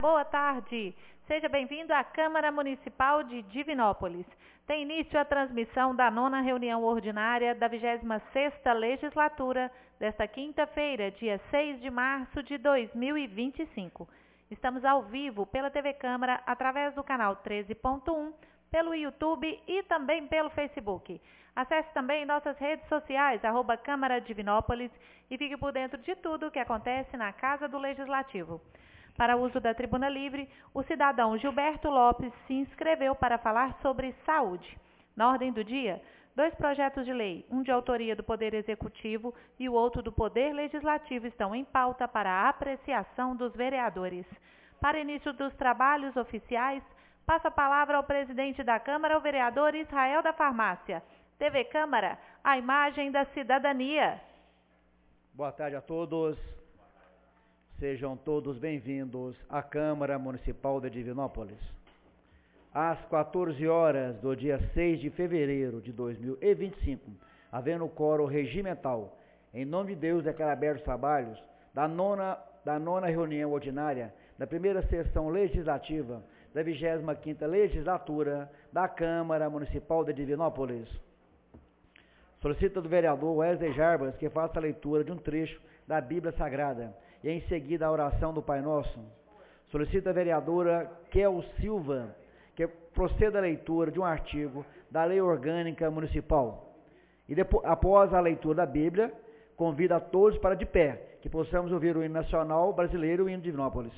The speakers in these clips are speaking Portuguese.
Boa tarde. Seja bem-vindo à Câmara Municipal de Divinópolis. Tem início a transmissão da 9ª reunião ordinária da 26ª Legislatura desta quinta-feira, dia 6 de março de 2025. Estamos ao vivo pela TV Câmara através do canal 13.1, pelo YouTube e também pelo Facebook. Acesse também nossas redes sociais, @Câmara Divinópolis, e fique por dentro de tudo o que acontece na Casa do Legislativo. Para uso da tribuna livre, o cidadão Gilberto Lopes se inscreveu para falar sobre saúde. Na ordem do dia, 2 projetos de lei, um de autoria do Poder Executivo e o outro do Poder Legislativo, estão em pauta para a apreciação dos vereadores. Para início dos trabalhos oficiais, passo a palavra ao presidente da Câmara, o vereador Israel da Farmácia. TV Câmara, a imagem da cidadania. Boa tarde a todos. Sejam todos bem-vindos à Câmara Municipal de Divinópolis. Às 14 horas do dia 6 de fevereiro de 2025, havendo quórum regimental, em nome de Deus declaro abertos os trabalhos da nona reunião ordinária da primeira sessão legislativa da 25ª Legislatura da Câmara Municipal de Divinópolis. Solicita do vereador Wesley Jarbas que faça a leitura de um trecho da Bíblia Sagrada e em seguida a oração do Pai Nosso. Solicita a vereadora Kel Silva que proceda a leitura de um artigo da Lei Orgânica Municipal. E depois, após a leitura da Bíblia, convida a todos para de pé, que possamos ouvir o hino nacional brasileiro e o hino de Divinópolis.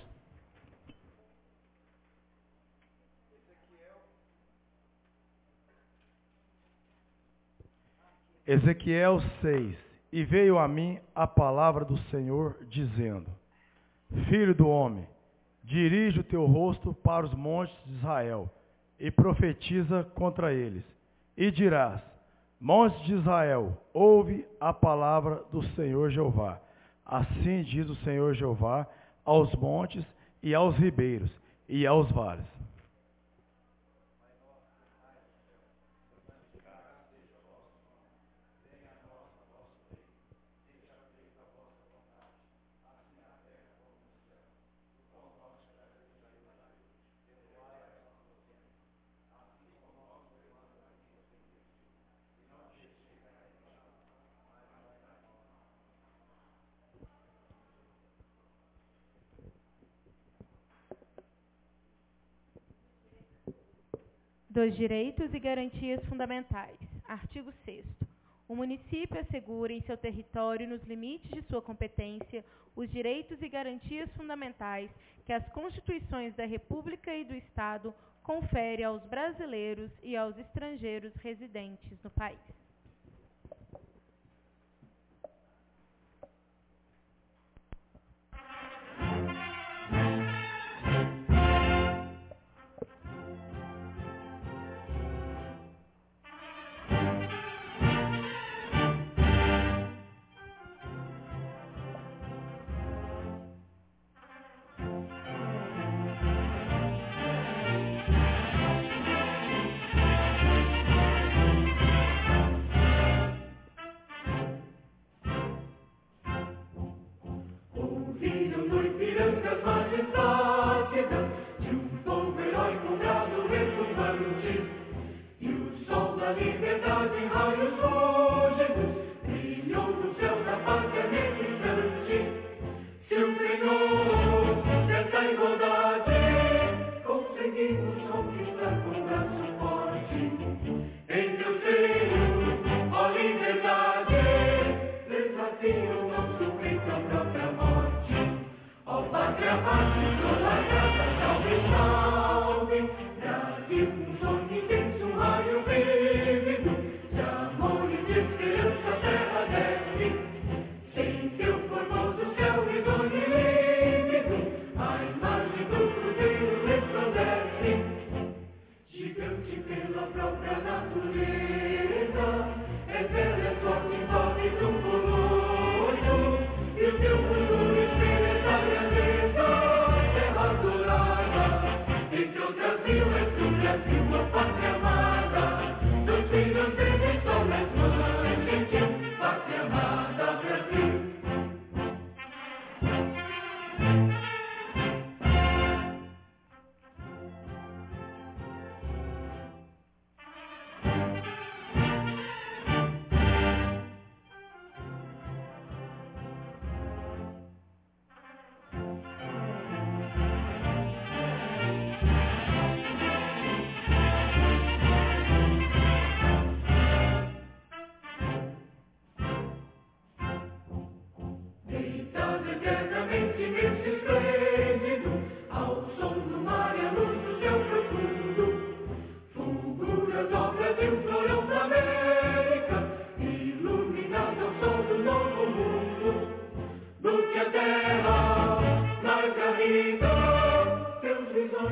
Ezequiel 6. E veio a mim a palavra do Senhor, dizendo: Filho do homem, dirige o teu rosto para os montes de Israel, e profetiza contra eles. E dirás: Montes de Israel, ouve a palavra do Senhor Jeová. Assim diz o Senhor Jeová aos montes e aos ribeiros e aos vales. Dos direitos e garantias fundamentais. Artigo 6º. O município assegura em seu território, nos limites de sua competência, os direitos e garantias fundamentais que as Constituições da República e do Estado conferem aos brasileiros e aos estrangeiros residentes no país.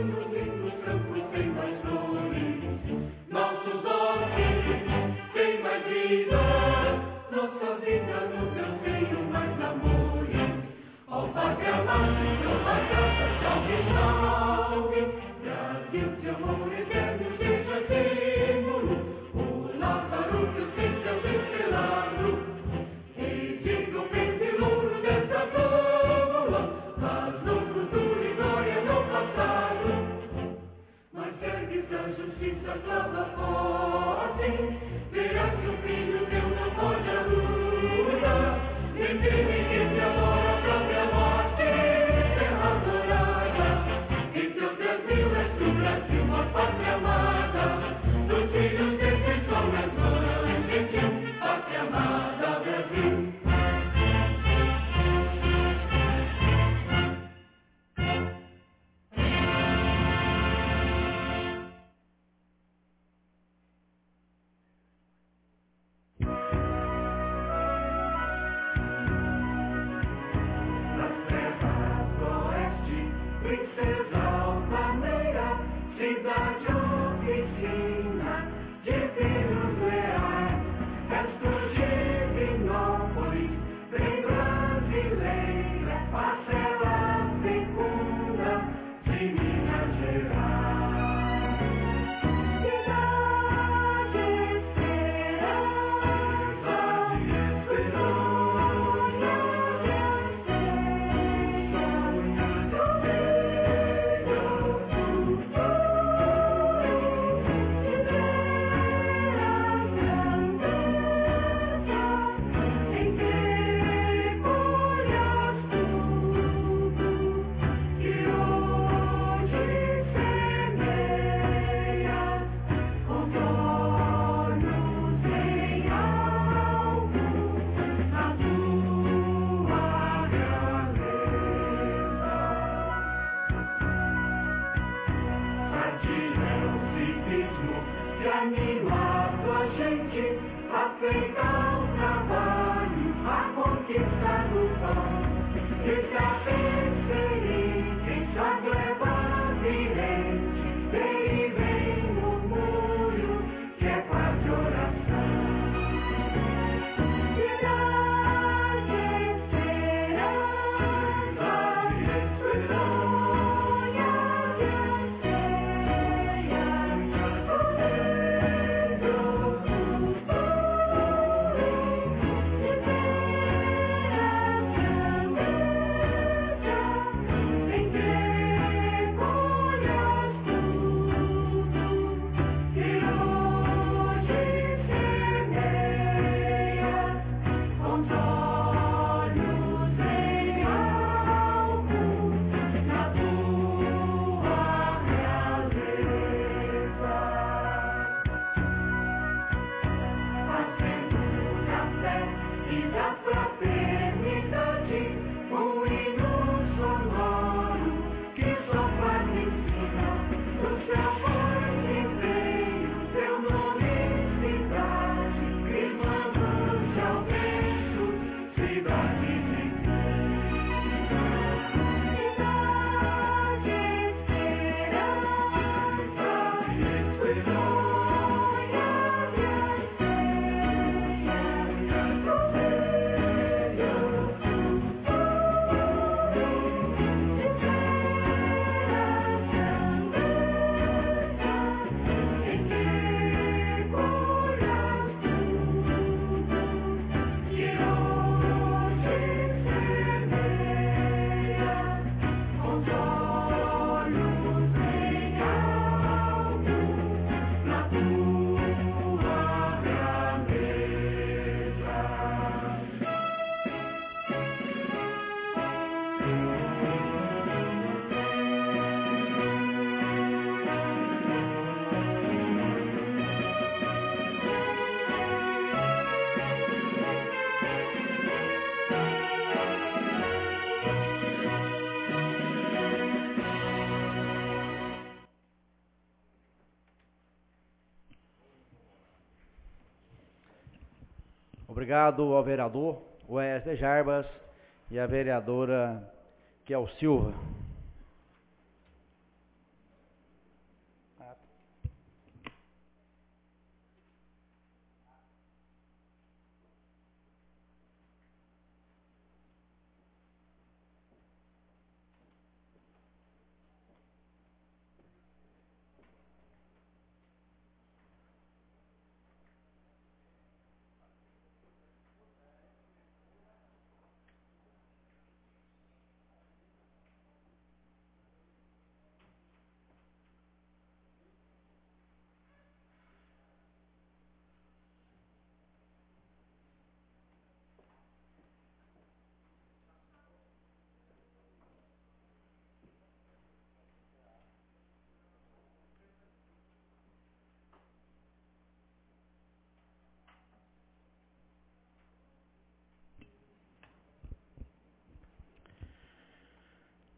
Obrigado ao vereador Wesley Jarbas e à vereadora Kel Silva.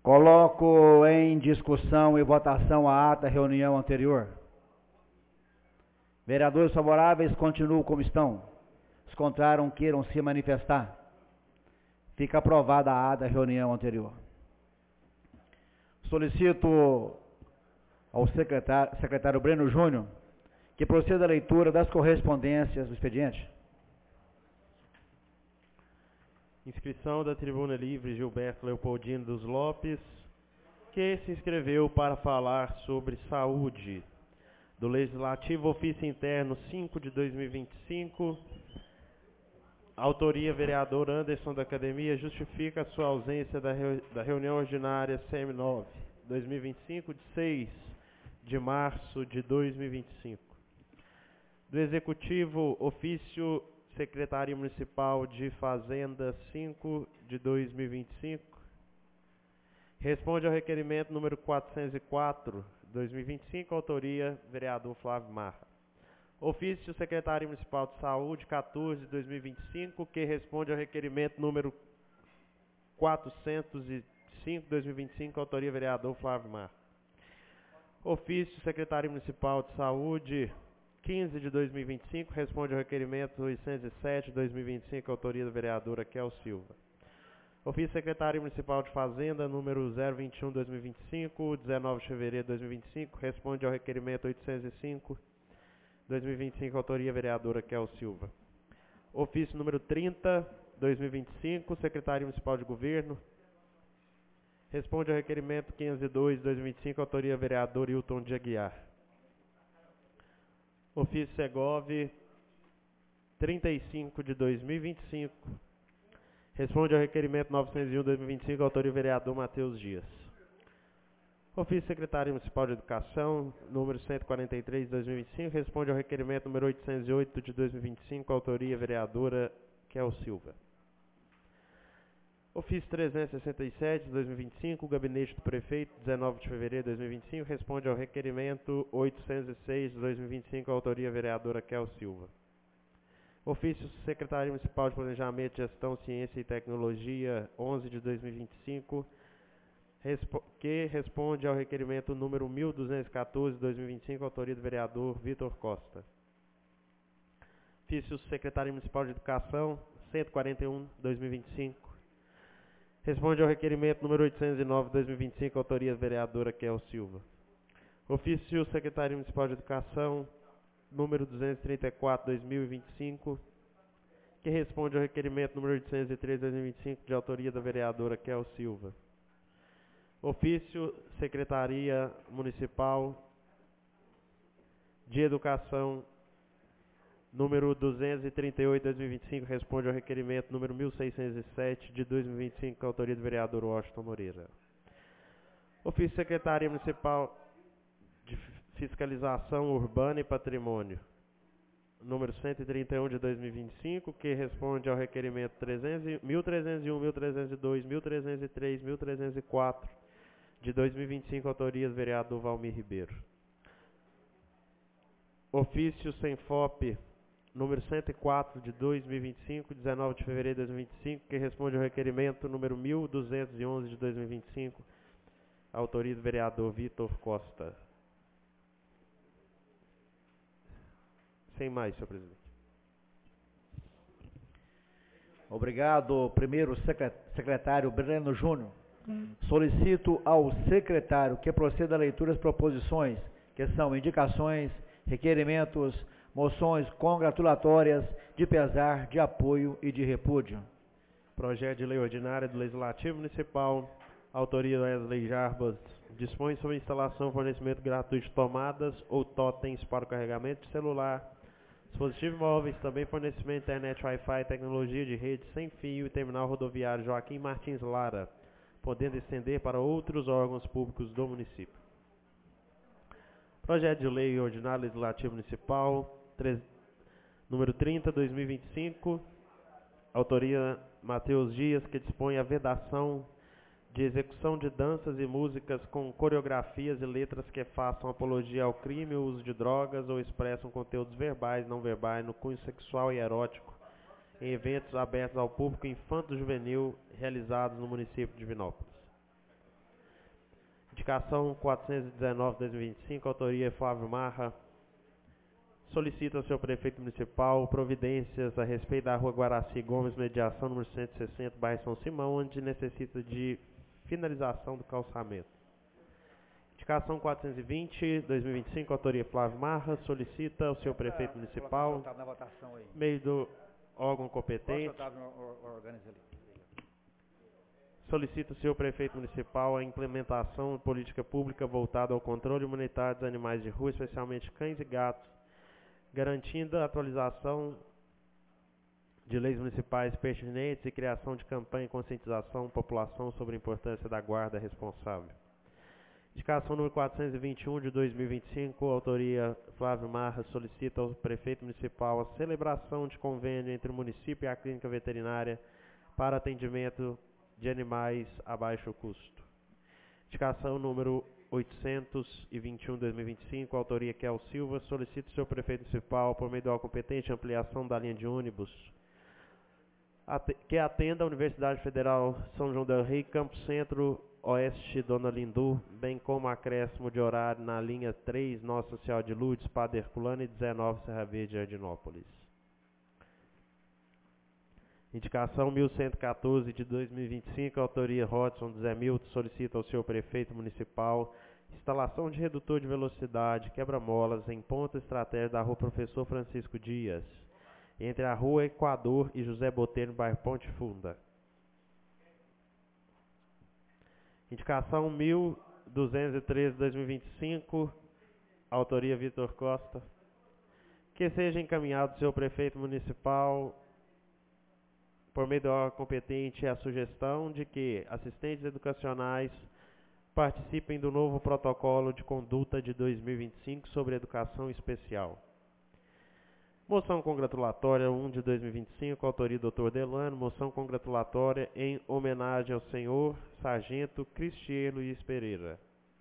Coloco em discussão e votação a ata da reunião anterior. Vereadores favoráveis continuam como estão. Os contrários queiram se manifestar. Fica aprovada a ata da reunião anterior. Solicito ao secretário Breno Júnior que proceda a leitura das correspondências do expediente. Inscrição da Tribuna Livre Gilberto Leopoldino dos Lopes, que se inscreveu para falar sobre saúde. Do Legislativo, ofício interno 5 de 2025. Autoria, vereador Anderson da Academia, justifica a sua ausência da reunião ordinária CM9 2025, de 6 de março de 2025. Do Executivo, ofício Secretaria Municipal de Fazenda 5 de 2025. Responde ao requerimento número 404, 2025, autoria, vereador Flávio Marra. Ofício Secretaria Municipal de Saúde 14 de 2025, que responde ao requerimento número 405, 2025, autoria, vereador Flávio Marra. Ofício Secretaria Municipal de Saúde 15 de 2025, responde ao requerimento 807 de 2025, autoria da vereadora Kel Silva. Ofício Secretaria Municipal de Fazenda, número 021 de 2025, 19 de fevereiro de 2025, responde ao requerimento 805 de 2025, autoria vereadora Kel Silva. Ofício número 30, 2025, Secretaria Municipal de Governo, responde ao requerimento 502 de 2025, autoria vereador Hilton de Aguiar. Ofício Segov 35 de 2025, responde ao requerimento 901 de 2025, autoria vereador Matheus Dias. Ofício Secretaria Municipal de Educação, número 143 de 2025, responde ao requerimento número 808 de 2025, autoria vereadora Kel Silva. Ofício 367 de 2025, Gabinete do Prefeito, 19 de fevereiro de 2025, responde ao requerimento 806 de 2025, autoria vereadora Kel Silva. Ofício Secretaria Municipal de Planejamento, Gestão, Ciência e Tecnologia, 11 de 2025, que responde ao requerimento número 1214 de 2025, autoria do vereador Vitor Costa. Ofício Secretaria Municipal de Educação, 141 de 2025, responde ao requerimento número 809 de 2025, autoria vereadora Kel Silva. Ofício Secretaria Municipal de Educação, número 234 de 2025, que responde ao requerimento número 803 de 2025, de autoria da vereadora Kel Silva. Ofício Secretaria Municipal de Educação, número 238 de 2025, responde ao requerimento número 1607 de 2025, autoria do vereador Washington Moreira. Ofício Secretaria Municipal de Fiscalização Urbana e Patrimônio, número 131 de 2025, que responde ao requerimento 1301, 1302, 1303, 1304 de 2025, autoria do vereador Valmir Ribeiro. Ofício Senfop, número 104 de 2025, 19 de fevereiro de 2025, que responde ao requerimento número 1211 de 2025, autoria do vereador Vitor Costa. Sem mais, senhor presidente. Obrigado, primeiro secretário Breno Júnior. Solicito ao secretário que proceda à leitura das proposições, que são indicações, requerimentos, moções congratulatórias, de pesar, de apoio e de repúdio. Projeto de lei ordinária do Legislativo Municipal, autoria Wesley Jarbas, dispõe sobre instalação e fornecimento gratuito de tomadas ou totens para o carregamento de celular, dispositivos móveis, também fornecimento de internet Wi-Fi, tecnologia de rede sem fio e terminal rodoviário Joaquim Martins Lara, podendo estender para outros órgãos públicos do município. Projeto de lei ordinário legislativo municipal, número 30, 2025, autoria Matheus Dias, que dispõe a vedação de execução de danças e músicas com coreografias e letras que façam apologia ao crime ou uso de drogas ou expressam conteúdos verbais, não verbais, no cunho sexual e erótico, em eventos abertos ao público infanto-juvenil realizados no município de Divinópolis. Indicação 419/2025, autoria Flávio Marra. Solicita ao seu prefeito municipal providências a respeito da rua Guaraci Gomes, mediação número 160, bairro São Simão, onde necessita de finalização do calçamento. Indicação 420/2025, autoria Flávio Marra. Solicita ao seu prefeito municipal, meio do órgão competente, solicita ao seu prefeito municipal a implementação de política pública voltada ao controle imunitário dos animais de rua, especialmente cães e gatos, garantindo a atualização de leis municipais pertinentes e criação de campanha e conscientização da população sobre a importância da guarda responsável. Indicação número 421 de 2025, autoria Flávio Marra, solicita ao prefeito municipal a celebração de convênio entre o município e a clínica veterinária para atendimento de animais a baixo custo. Indicação número 821 de 2025, autoria Kel Silva, solicita ao seu prefeito municipal, por meio do órgão competente, ampliação da linha de ônibus que atenda a Universidade Federal São João del Rei, Campo Centro, Oeste, Dona Lindu, bem como acréscimo de horário na linha 3, Nossa Senhora de Lourdes, Padre Herculano e 19, Serra Verde, Jardinópolis. Indicação 1114 de 2025, autoria Rodson Zé Milton, solicita ao seu prefeito municipal instalação de redutor de velocidade, quebra-molas em ponto estratégico da rua Professor Francisco Dias, entre a rua Equador e José Botelho, no bairro Ponte Funda. Indicação 1213 de 2025, autoria Vitor Costa, que seja encaminhado ao seu prefeito municipal, por meio do órgão competente, a sugestão de que assistentes educacionais participem do novo protocolo de conduta de 2025 sobre educação especial. Moção congratulatória 1 de 2025, autoria Dr. Delano, moção congratulatória em homenagem ao senhor Sargento Cristiano Luiz Pereira.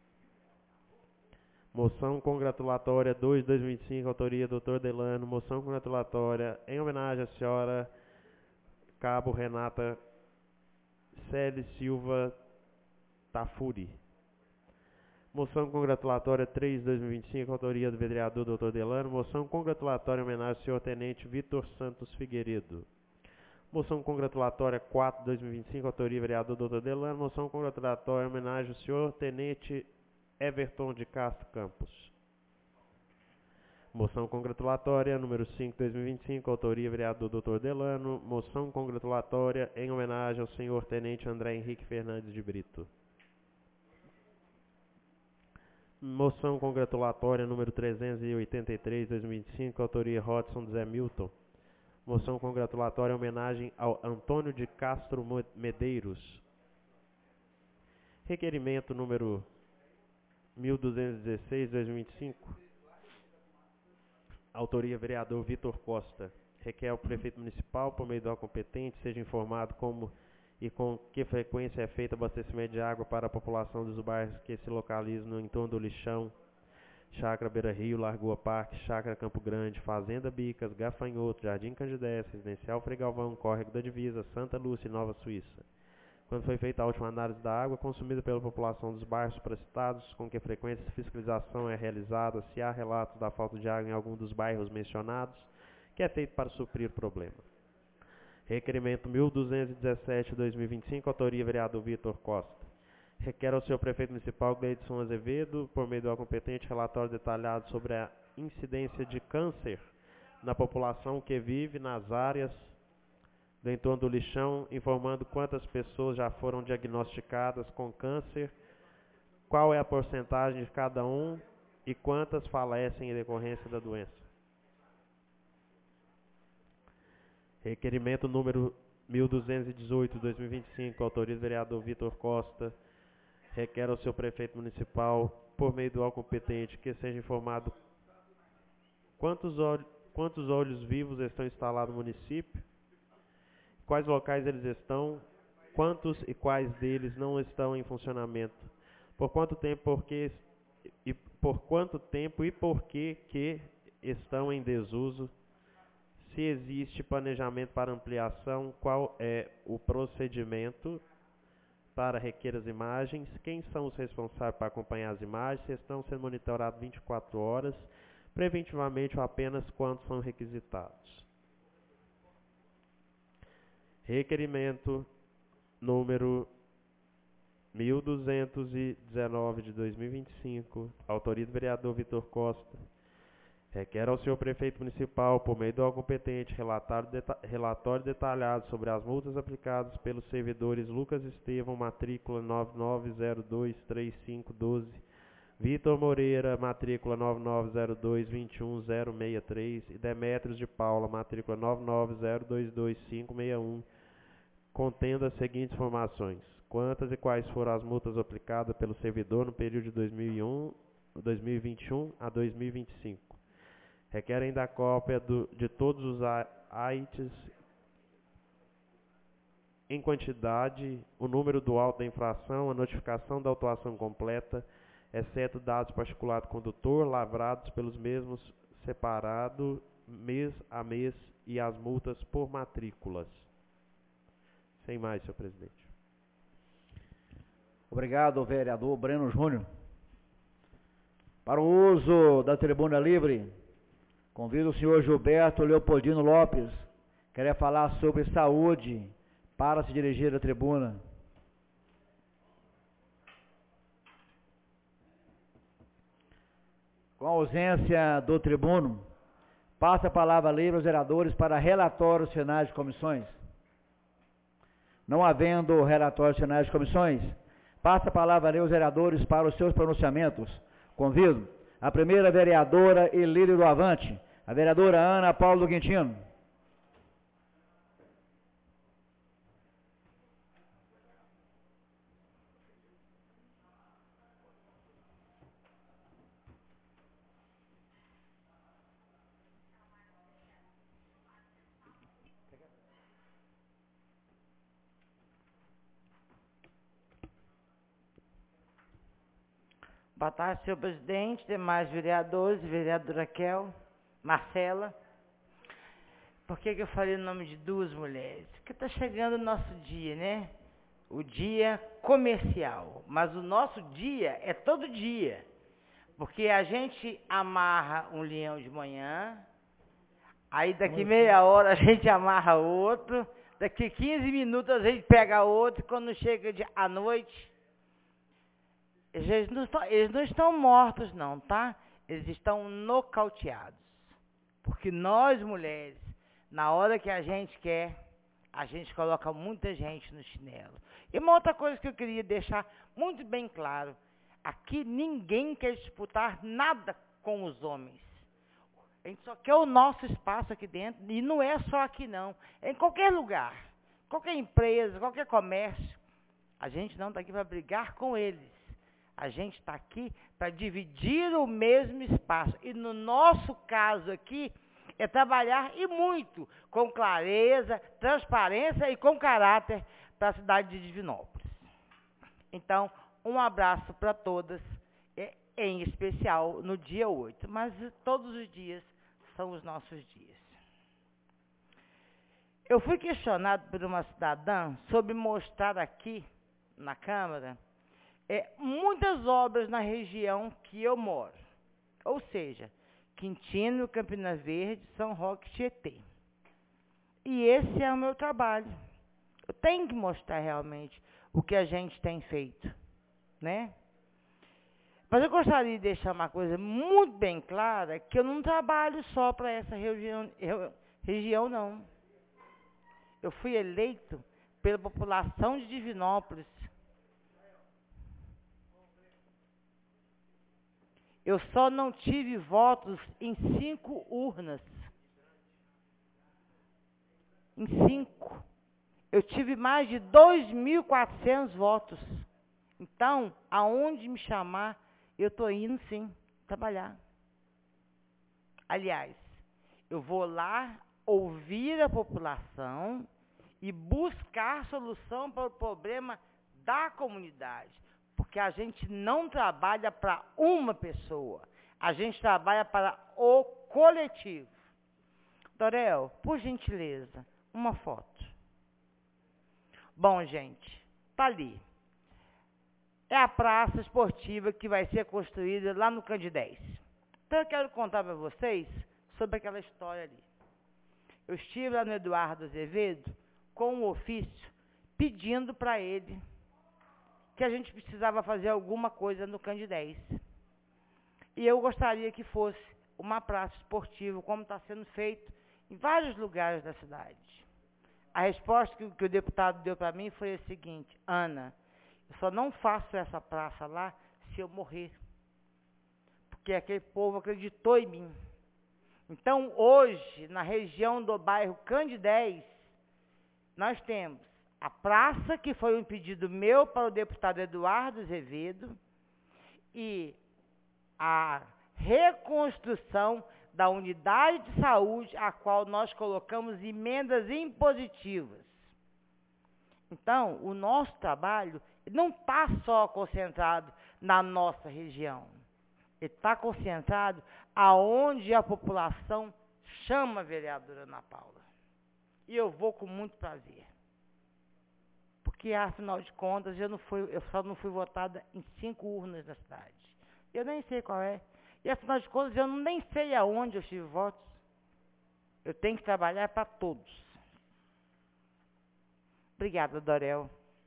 Moção congratulatória 2 de 2025, autoria Dr. Delano, moção congratulatória em homenagem à senhora Cabo Renata Célia Silva Tafuri. Moção congratulatória 3 de 2025, autoria do vereador Dr. Delano. Moção congratulatória em homenagem ao senhor Tenente Vitor Santos Figueiredo. Moção congratulatória 4 de 2025, autoria do vereador Dr. Delano. Moção congratulatória em homenagem ao senhor Tenente Everton de Castro Campos. Moção congratulatória número 5 de 2025, autoria do vereador Dr. Delano. Moção congratulatória em homenagem ao senhor Tenente André Henrique Fernandes de Brito. Moção congratulatória número 383 de 2025, autoria Rodson Zé Milton. Moção congratulatória em homenagem ao Antônio de Castro Medeiros. Requerimento número 1216 de 2025. Autoria vereador Vitor Costa. Requer ao prefeito municipal, por meio do órgão competente, seja informado como e com que frequência é feito abastecimento de água para a população dos bairros que se localizam no entorno do Lixão, Chácara Beira Rio, Lagoa Parque, Chácara Campo Grande, Fazenda Bicas, Gafanhoto, Jardim Candidez, Residencial Frei Galvão, Córrego da Divisa, Santa Lúcia e Nova Suíça. Quando foi feita a última análise da água consumida pela população dos bairros supracitados, com que frequência a fiscalização é realizada, se há relatos da falta de água em algum dos bairros mencionados, que é feito para suprir o problema. Requerimento 1217 de 2025, autoria vereador Vitor Costa. Requer ao senhor prefeito municipal Gleidson Azevedo, por meio do órgão competente, relatório detalhado sobre a incidência de câncer na população que vive nas áreas do entorno do Lixão, informando quantas pessoas já foram diagnosticadas com câncer, qual é a porcentagem de cada um e quantas falecem em decorrência da doença. Requerimento número 1218 de 2025, autoria do vereador Vitor Costa. Requer ao seu prefeito municipal, por meio do órgão competente, que seja informado quantos olhos vivos estão instalados no município, quais locais eles estão, quantos e quais deles não estão em funcionamento, por quanto tempo e por que estão em desuso, se existe planejamento para ampliação, qual é o procedimento para requer as imagens, quem são os responsáveis para acompanhar as imagens, se estão sendo monitorados 24 horas, preventivamente ou apenas quando são requisitados. Requerimento número 1219 de 2025, autoria do vereador Vitor Costa. Requer ao senhor prefeito municipal, por meio do órgão competente, relatório detalhado sobre as multas aplicadas pelos servidores Lucas Estevão, matrícula 99023512, Vitor Moreira, matrícula 990221063 e Demétrios de Paula, matrícula 990222561, contendo as seguintes informações: quantas e quais foram as multas aplicadas pelo servidor no período de 2021 a 2025. Requer ainda a cópia de todos os AITs em quantidade, o número do auto da infração, a notificação da autuação completa, exceto dados particulares do condutor, lavrados pelos mesmos separado mês a mês e as multas por matrículas. Sem mais, senhor presidente. Obrigado, vereador Breno Júnior. Para o uso da tribuna livre, convido o senhor Gilberto Leopoldino Lopes, que quer falar sobre saúde, para se dirigir à tribuna. Com a ausência do tribuno, passa a palavra livre aos vereadores para relatórios finais de comissões. Não havendo relatórios finais de comissões, passa a palavra livre aos vereadores para os seus pronunciamentos. Convido a primeira vereadora e líder do Avante, a vereadora Ana Paula do Quintino. Boa tarde, senhor presidente, demais vereadores, vereadora Raquel, Marcela. Por que eu falei o nome de duas mulheres? Porque está chegando o nosso dia, né? O dia comercial. Mas o nosso dia é todo dia. Porque a gente amarra um leão de manhã, aí daqui meia hora a gente amarra outro, daqui 15 minutos a gente pega outro, e quando chega à noite... Eles não estão mortos, não, tá? Eles estão nocauteados. Porque nós, mulheres, na hora que a gente quer, a gente coloca muita gente no chinelo. E uma outra coisa que eu queria deixar muito bem claro. Aqui ninguém quer disputar nada com os homens. A gente só quer o nosso espaço aqui dentro. E não é só aqui, não. É em qualquer lugar. Qualquer empresa, qualquer comércio. A gente não está aqui para brigar com eles. A gente está aqui para dividir o mesmo espaço. E no nosso caso aqui, é trabalhar e muito com clareza, transparência e com caráter para a cidade de Divinópolis. Então, um abraço para todas, em especial no dia 8. Mas todos os dias são os nossos dias. Eu fui questionado por uma cidadã sobre mostrar aqui na Câmara muitas obras na região que eu moro, ou seja, Quintino, Campina Verde, São Roque, Tietê. E esse é o meu trabalho. Eu tenho que mostrar realmente o que a gente tem feito, né? Mas eu gostaria de deixar uma coisa muito bem clara, que eu não trabalho só para essa região, não. Eu fui eleito pela população de Divinópolis. Eu só não tive votos em 5 urnas. Em 5. Eu tive mais de 2.400 votos. Então, aonde me chamar, eu estou indo sim, trabalhar. Aliás, eu vou lá ouvir a população e buscar solução para o problema da comunidade. Porque a gente não trabalha para uma pessoa, a gente trabalha para o coletivo. Dorel, por gentileza, uma foto. Bom, gente, tá ali. é a praça esportiva que vai ser construída lá no Candidez. Então eu quero contar para vocês sobre aquela história ali. Eu estive lá no Eduardo Azevedo com um ofício pedindo para ele que a gente precisava fazer alguma coisa no Candidez. E eu gostaria que fosse uma praça esportiva, como está sendo feito em vários lugares da cidade. A resposta que o deputado deu para mim foi a seguinte: Ana, eu só não faço essa praça lá se eu morrer. Porque aquele povo acreditou em mim. Então, hoje, na região do bairro Candidez, nós temos a praça, que foi um pedido meu para o deputado Eduardo Azevedo, e a reconstrução da unidade de saúde, a qual nós colocamos emendas impositivas. Então, o nosso trabalho não está só concentrado na nossa região. Ele está concentrado aonde a população chama a vereadora Ana Paula. E eu vou com muito prazer. Porque, afinal de contas, eu só não fui votada em 5 urnas da cidade. Eu nem sei qual é. E, afinal de contas, eu nem sei aonde eu tive votos. Eu tenho que trabalhar para todos. Obrigada, Dorel.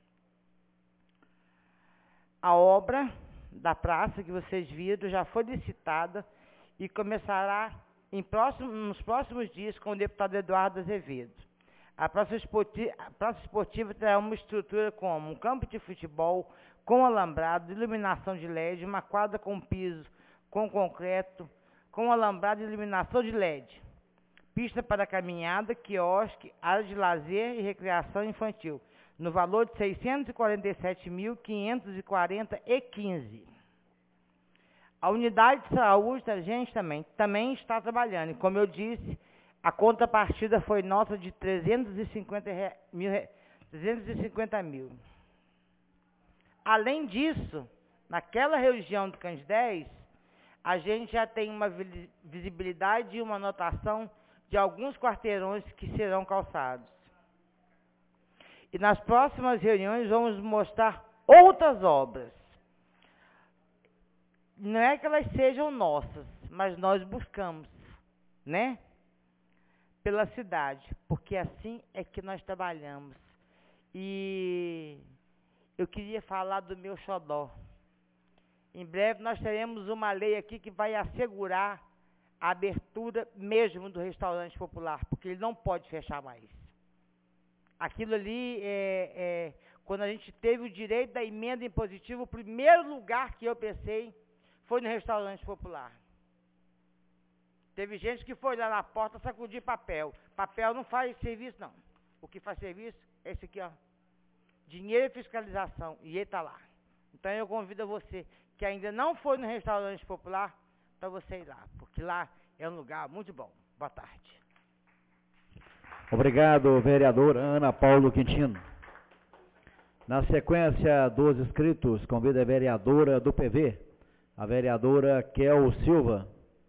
A obra da praça que vocês viram já foi licitada e começará nos próximos dias com o deputado Eduardo Azevedo. A praça esportiva terá uma estrutura como um campo de futebol com alambrado, iluminação de LED, uma quadra com piso, com concreto, com alambrado e iluminação de LED, pista para caminhada, quiosque, área de lazer e recreação infantil, no valor de R$ 647.540,15. A unidade de saúde da gente também está trabalhando. E, como eu disse, a contrapartida foi nossa de 350 mil. Além disso, naquela região do Candidez, a gente já tem uma visibilidade e uma anotação de alguns quarteirões que serão calçados. E nas próximas reuniões vamos mostrar outras obras. Não é que elas sejam nossas, mas nós buscamos, né? Pela cidade, porque assim é que nós trabalhamos. E eu queria falar do meu xodó. Em breve nós teremos uma lei aqui que vai assegurar a abertura mesmo do restaurante popular, porque ele não pode fechar mais. Aquilo ali, quando a gente teve o direito da emenda impositiva, o primeiro lugar que eu pensei foi no restaurante popular. Teve gente que foi lá na porta sacudir papel. Papel não faz serviço, não. O que faz serviço é esse aqui, ó. Dinheiro e fiscalização. E ele está lá. Então eu convido você que ainda não foi no restaurante popular, para você ir lá. Porque lá é um lugar muito bom. Boa tarde. Obrigado, vereadora Ana Paula Quintino. Na sequência dos inscritos, convido a vereadora do PV, a vereadora Kel Silva.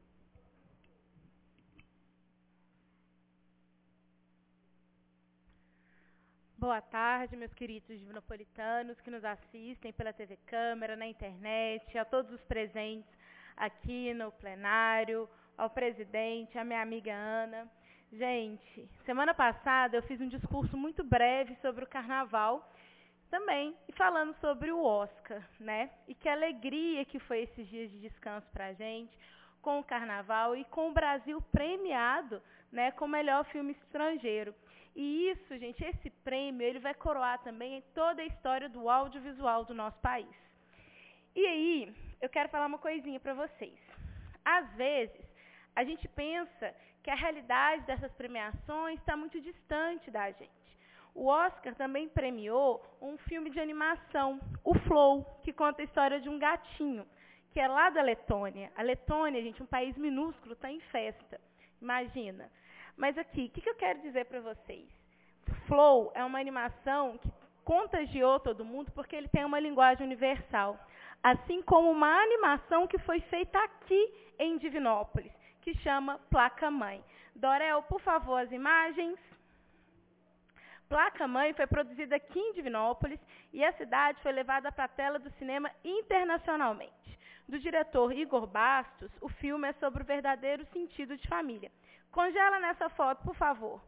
Boa tarde, meus queridos divinopolitanos que nos assistem pela TV Câmara, na internet, a todos os presentes aqui no plenário, ao presidente, à minha amiga Ana. Gente, semana passada eu fiz um discurso muito breve sobre o carnaval também, e falando sobre o Oscar, né? E que alegria que foi esses dias de descanso para a gente, com o carnaval e com o Brasil premiado, né, com o melhor filme estrangeiro. E isso, gente, esse prêmio, ele vai coroar também toda a história do audiovisual do nosso país. E aí, eu quero falar uma coisinha para vocês. Às vezes, a gente pensa que a realidade dessas premiações está muito distante da gente. O Oscar também premiou um filme de animação, o Flow, que conta a história de um gatinho, que é lá da Letônia. A Letônia, gente, um país minúsculo, está em festa. Imagina. Mas aqui, o que eu quero dizer para vocês? Flow é uma animação que contagiou todo mundo porque ele tem uma linguagem universal. Assim como uma animação que foi feita aqui em Divinópolis, que chama Placa Mãe. Dorel, por favor, as imagens. Placa-Mãe foi produzida aqui em Divinópolis e a cidade foi levada para a tela do cinema internacionalmente. Do diretor Igor Bastos, o filme é sobre o verdadeiro sentido de família. Congela nessa foto, por favor.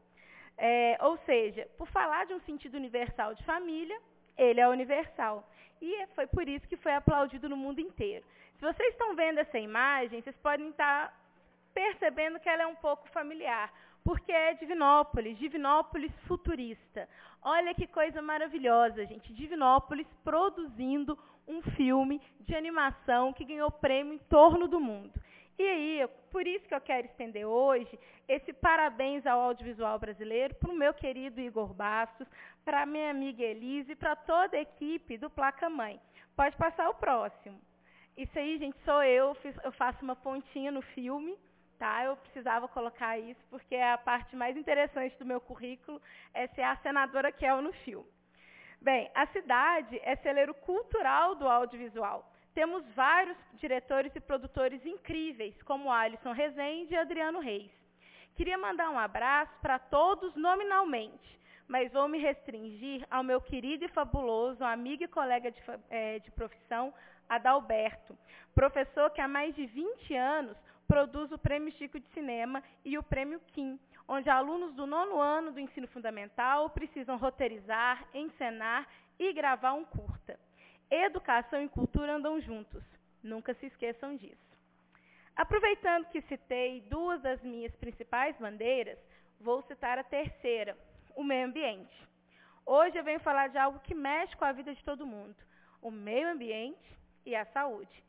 Ou seja, por falar de um sentido universal de família, ele é universal. E foi por isso que foi aplaudido no mundo inteiro. Se vocês estão vendo essa imagem, vocês podem estar percebendo que ela é um pouco familiar, porque é Divinópolis, Divinópolis futurista. Olha que coisa maravilhosa, gente. Divinópolis produzindo um filme de animação que ganhou prêmio em torno do mundo. E aí, por isso que eu quero estender hoje esse parabéns ao audiovisual brasileiro para o meu querido Igor Bastos, para a minha amiga Elise e para toda a equipe do Placa-Mãe. Pode passar o próximo. Isso aí, gente, sou eu faço uma pontinha no filme, tá? Eu precisava colocar isso porque é a parte mais interessante do meu currículo, é ser a senadora Kel no filme. Bem, a cidade é celeiro cultural do audiovisual. Temos vários diretores e produtores incríveis, como Alisson Rezende e Adriano Reis. Queria mandar um abraço para todos nominalmente, mas vou me restringir ao meu querido e fabuloso amigo e colega de profissão, Adalberto, professor que há mais de 20 anos produz o Prêmio Chico de Cinema e o Prêmio Kim, onde alunos do 9º ano do ensino fundamental precisam roteirizar, encenar e gravar um curta. Educação e cultura andam juntos. Nunca se esqueçam disso. Aproveitando que citei duas das minhas principais bandeiras, vou citar a terceira, o meio ambiente. Hoje eu venho falar de algo que mexe com a vida de todo mundo, o meio ambiente e a saúde.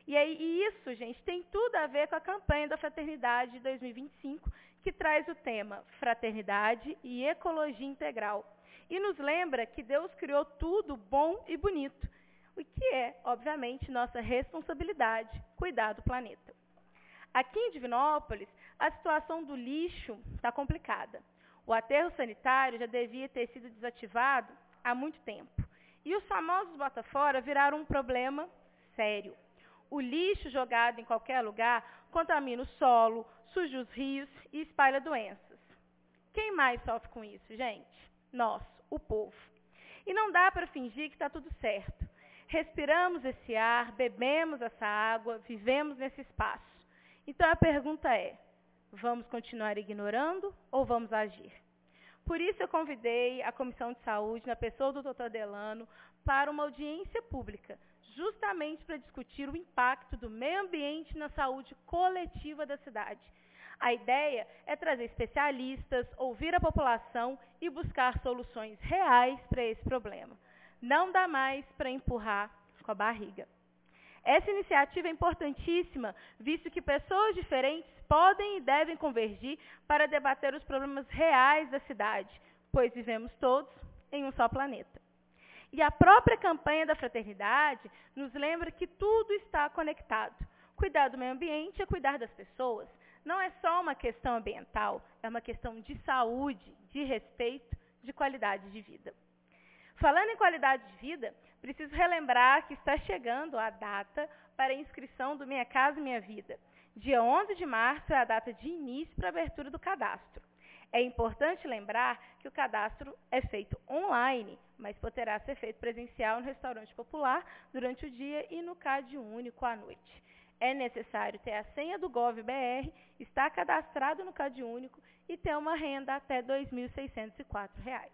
E isso, gente, tem tudo a ver com a campanha da Fraternidade de 2025, que traz o tema Fraternidade e Ecologia Integral. E nos lembra que Deus criou tudo bom e bonito, o que é, obviamente, nossa responsabilidade, cuidar do planeta. Aqui em Divinópolis, a situação do lixo está complicada. O aterro sanitário já devia ter sido desativado há muito tempo. E os famosos bota fora viraram um problema sério. O lixo jogado em qualquer lugar contamina o solo, suja os rios e espalha doenças. Quem mais sofre com isso, gente? Nós, o povo. E não dá para fingir que está tudo certo. Respiramos esse ar, bebemos essa água, vivemos nesse espaço. Então a pergunta é, vamos continuar ignorando ou vamos agir? Por isso eu convidei a Comissão de Saúde, na pessoa do Dr. Delano, para uma audiência pública, justamente para discutir o impacto do meio ambiente na saúde coletiva da cidade. A ideia é trazer especialistas, ouvir a população e buscar soluções reais para esse problema. Não dá mais para empurrar com a barriga. Essa iniciativa é importantíssima, visto que pessoas diferentes podem e devem convergir para debater os problemas reais da cidade, pois vivemos todos em um só planeta. E a própria campanha da Fraternidade nos lembra que tudo está conectado. Cuidar do meio ambiente é cuidar das pessoas. Não é só uma questão ambiental, é uma questão de saúde, de respeito, de qualidade de vida. Falando em qualidade de vida, preciso relembrar que está chegando a data para a inscrição do Minha Casa Minha Vida. Dia 11 de março é a data de início para a abertura do cadastro. É importante lembrar que o cadastro é feito online, mas poderá ser feito presencial no restaurante popular durante o dia e no CAD único à noite. É necessário ter a senha do GovBR, estar cadastrado no CAD único e ter uma renda até R$ 2.604.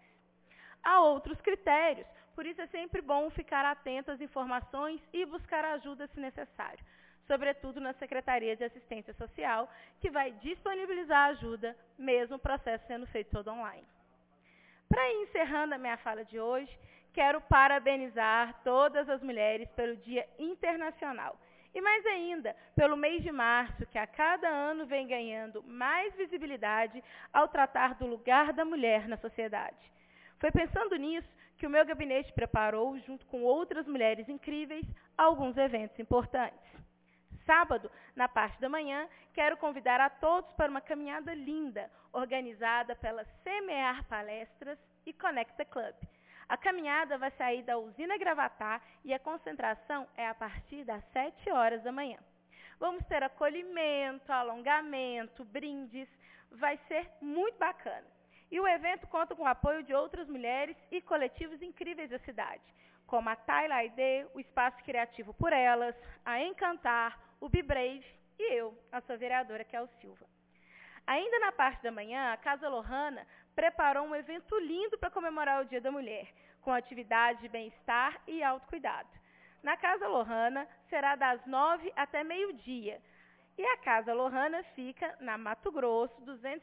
Há outros critérios, por isso é sempre bom ficar atento às informações e buscar ajuda se necessário, sobretudo na Secretaria de Assistência Social, que vai disponibilizar ajuda, mesmo o processo sendo feito todo online. Para ir encerrando a minha fala de hoje, quero parabenizar todas as mulheres pelo Dia Internacional. E mais ainda, pelo mês de março, que a cada ano vem ganhando mais visibilidade ao tratar do lugar da mulher na sociedade. Foi pensando nisso que o meu gabinete preparou, junto com outras mulheres incríveis, alguns eventos importantes. Sábado, na parte da manhã, quero convidar a todos para uma caminhada linda, organizada pela Semear Palestras e Conecta Club. A caminhada vai sair da usina Gravatá e a concentração é a partir das 7 horas da manhã. Vamos ter acolhimento, alongamento, brindes, vai ser muito bacana. E o evento conta com o apoio de outras mulheres e coletivos incríveis da cidade, como a Tayla Aide, o Espaço Criativo por Elas, a Encantar, o Be Brave e eu, a sua vereadora, Kel Silva. Ainda na parte da manhã, a Casa Lohana preparou um evento lindo para comemorar o Dia da Mulher, com atividades de bem-estar e autocuidado. Na Casa Lohana, será das 9 até meio-dia. E a Casa Lohana fica na Mato Grosso,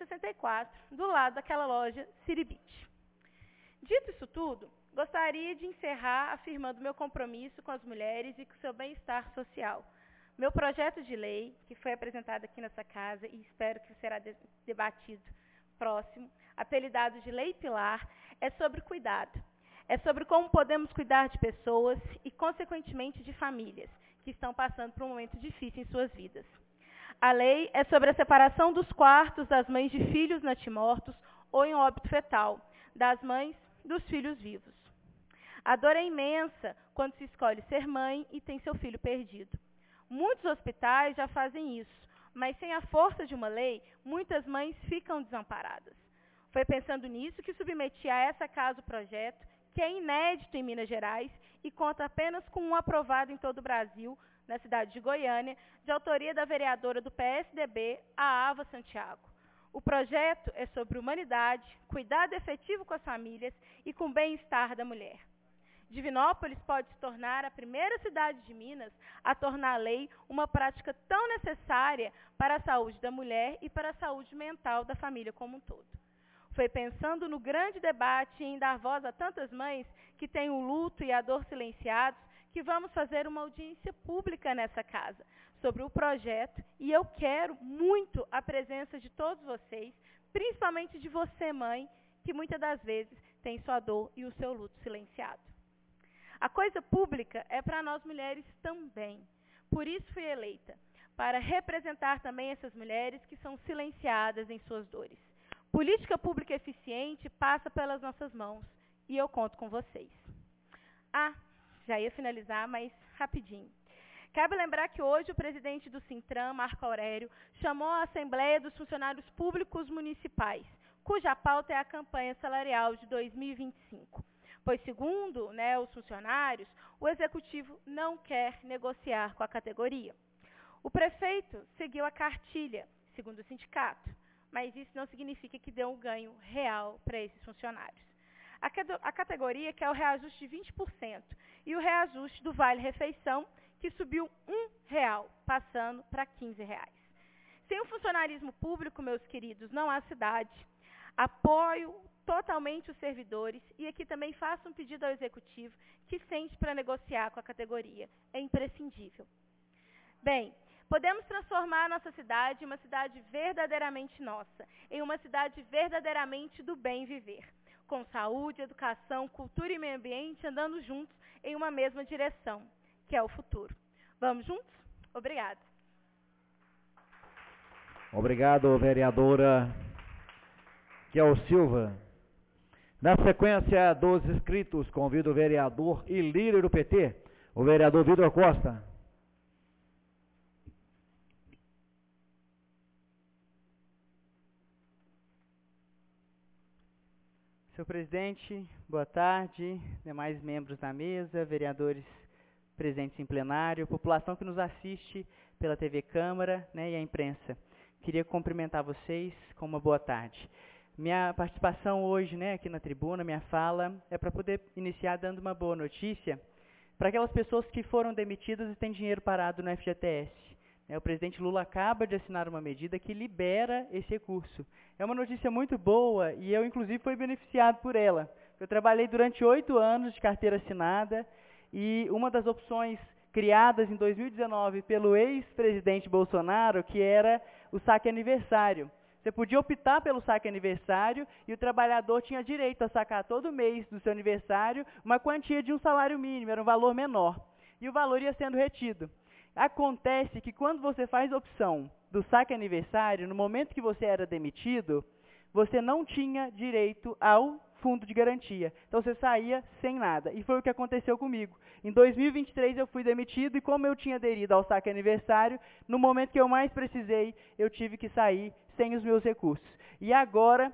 264, do lado daquela loja City Beach. Dito isso tudo, gostaria de encerrar afirmando meu compromisso com as mulheres e com seu bem-estar social. Meu projeto de lei, que foi apresentado aqui nessa casa e espero que será debatido próximo, apelidado de Lei Pilar, é sobre cuidado. É sobre como podemos cuidar de pessoas e, consequentemente, de famílias que estão passando por um momento difícil em suas vidas. A lei é sobre a separação dos quartos das mães de filhos natimortos ou em óbito fetal, das mães dos filhos vivos. A dor é imensa quando se escolhe ser mãe e tem seu filho perdido. Muitos hospitais já fazem isso, mas sem a força de uma lei, muitas mães ficam desamparadas. Foi pensando nisso que submeti a essa casa o projeto, que é inédito em Minas Gerais e conta apenas com um aprovado em todo o Brasil, na cidade de Goiânia, de autoria da vereadora do PSDB, a Ava Santiago. O projeto é sobre humanidade, cuidado efetivo com as famílias e com o bem-estar da mulher. Divinópolis pode se tornar a primeira cidade de Minas a tornar a lei uma prática tão necessária para a saúde da mulher e para a saúde mental da família como um todo. Foi pensando no grande debate em dar voz a tantas mães que têm o luto e a dor silenciados que vamos fazer uma audiência pública nessa casa sobre o projeto e eu quero muito a presença de todos vocês, principalmente de você, mãe, que muitas das vezes tem sua dor e o seu luto silenciado. A coisa pública é para nós mulheres também. Por isso fui eleita, para representar também essas mulheres que são silenciadas em suas dores. Política pública eficiente passa pelas nossas mãos e eu conto com vocês. Já ia finalizar, mas rapidinho. Cabe lembrar que hoje o presidente do Sintram, Marco Aurélio, chamou a Assembleia dos Funcionários Públicos Municipais, cuja pauta é a campanha salarial de 2025. Pois, segundo os funcionários, o Executivo não quer negociar com a categoria. O prefeito seguiu a cartilha, segundo o sindicato, mas isso não significa que deu um ganho real para esses funcionários. A categoria quer o reajuste de 20% e o reajuste do Vale-Refeição, que subiu R$1, passando para R$15. Sem o funcionarismo público, meus queridos, não há cidade. Apoio totalmente os servidores e aqui também faço um pedido ao Executivo que sente para negociar com a categoria. É imprescindível. Bem, podemos transformar a nossa cidade em uma cidade verdadeiramente nossa, em uma cidade verdadeiramente do bem viver, com saúde, educação, cultura e meio ambiente andando juntos em uma mesma direção, que é o futuro. Vamos juntos? Obrigada. Obrigado, vereadora Kel Silva. Na sequência dos inscritos, convido o vereador e líder do PT, o vereador Vitor Costa. Senhor presidente, boa tarde, demais membros da mesa, vereadores presentes em plenário, população que nos assiste pela TV Câmara e a imprensa. Queria cumprimentar vocês com uma boa tarde. Minha participação hoje aqui na tribuna, minha fala, é para poder iniciar dando uma boa notícia para aquelas pessoas que foram demitidas e têm dinheiro parado no FGTS. O presidente Lula acaba de assinar uma medida que libera esse recurso. É uma notícia muito boa e eu, inclusive, fui beneficiado por ela. Eu trabalhei durante 8 anos de carteira assinada e uma das opções criadas em 2019 pelo ex-presidente Bolsonaro, que era o saque aniversário. Você podia optar pelo saque aniversário e o trabalhador tinha direito a sacar todo mês do seu aniversário uma quantia de um salário mínimo, era um valor menor. E o valor ia sendo retido. Acontece que quando você faz a opção do saque aniversário, no momento que você era demitido, você não tinha direito ao fundo de garantia. Então você saía sem nada. E foi o que aconteceu comigo. Em 2023 eu fui demitido e como eu tinha aderido ao saque aniversário, no momento que eu mais precisei, eu tive que sair sem os meus recursos. E agora,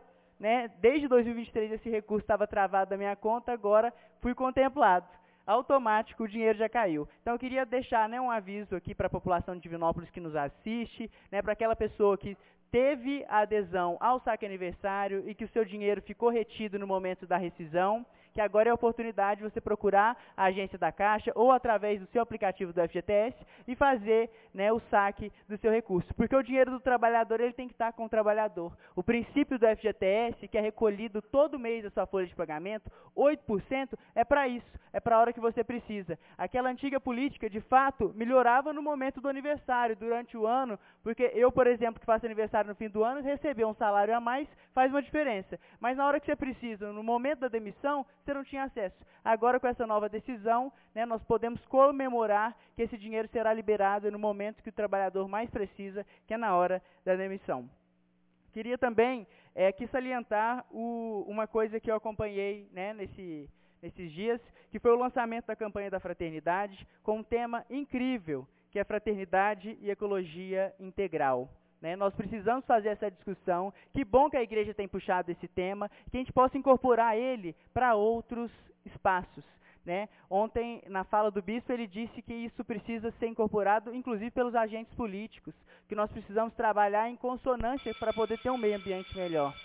né, desde 2023 esse recurso estava travado da minha conta, agora fui contemplado. Automático, o dinheiro já caiu. Então eu queria deixar, né, um aviso aqui para a população de Divinópolis que nos assiste, né, para aquela pessoa que teve a adesão ao saque aniversário e que o seu dinheiro ficou retido no momento da rescisão, que agora é a oportunidade de você procurar a agência da Caixa ou através do seu aplicativo do FGTS e fazer, né, o saque do seu recurso. Porque o dinheiro do trabalhador ele tem que estar com o trabalhador. O princípio do FGTS, que é recolhido todo mês da sua folha de pagamento, 8% é para isso, é para a hora que você precisa. Aquela antiga política, de fato, melhorava no momento do aniversário, durante o ano, porque eu, por exemplo, que faço aniversário no fim do ano, receber um salário a mais faz uma diferença. Mas na hora que você precisa, no momento da demissão, você não tinha acesso. Agora, com essa nova decisão, né, nós podemos comemorar que esse dinheiro será liberado no momento que o trabalhador mais precisa, que é na hora da demissão. Queria também aqui salientar uma coisa que eu acompanhei, né, nesses dias, que foi o lançamento da campanha da Fraternidade, com um tema incrível, que é Fraternidade e Ecologia Integral. Né? Nós precisamos fazer essa discussão. Que bom que a igreja tem puxado esse tema, que a gente possa incorporar ele para outros espaços. Né? Ontem, na fala do bispo, ele disse que isso precisa ser incorporado, inclusive pelos agentes políticos, que nós precisamos trabalhar em consonância para poder ter um meio ambiente melhor.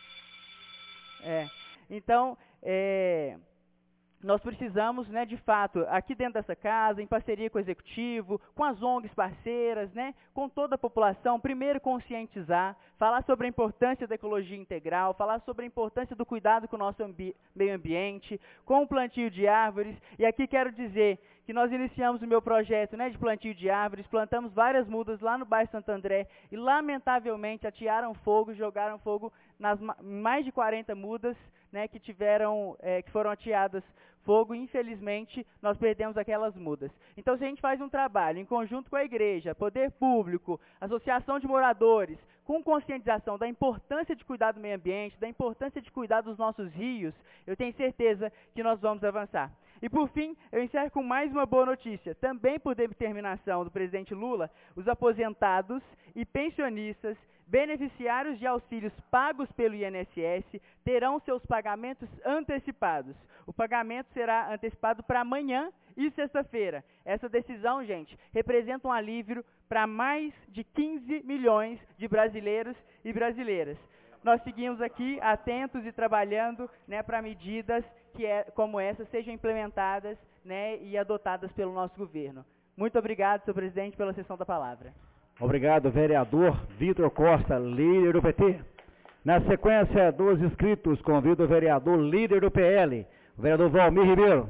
Então, nós precisamos, né, de fato, aqui dentro dessa casa, em parceria com o Executivo, com as ONGs parceiras, né, com toda a população, primeiro conscientizar, falar sobre a importância da ecologia integral, falar sobre a importância do cuidado com o nosso meio ambiente, com o plantio de árvores. E aqui quero dizer que nós iniciamos o meu projeto, né, de plantio de árvores, plantamos várias mudas lá no bairro Santo André e, lamentavelmente, atearam fogo, jogaram fogo nas mais de 40 mudas, né, que foram ateadas fogo. Infelizmente, nós perdemos aquelas mudas. Então, se a gente faz um trabalho em conjunto com a igreja, poder público, associação de moradores, com conscientização da importância de cuidar do meio ambiente, da importância de cuidar dos nossos rios, eu tenho certeza que nós vamos avançar. E, por fim, eu encerro com mais uma boa notícia. Também por determinação do presidente Lula, os aposentados e pensionistas, beneficiários de auxílios pagos pelo INSS, terão seus pagamentos antecipados. O pagamento será antecipado para amanhã e sexta-feira. Essa decisão, gente, representa um alívio para mais de 15 milhões de brasileiros e brasileiras. Nós seguimos aqui atentos e trabalhando, né, para medidas como essa sejam implementadas, né, e adotadas pelo nosso governo. Muito obrigado, senhor presidente, pela cessão da palavra. Obrigado, vereador Vitor Costa, líder do PT. Na sequência dos inscritos, convido o vereador líder do PL, o vereador Valmir Ribeiro.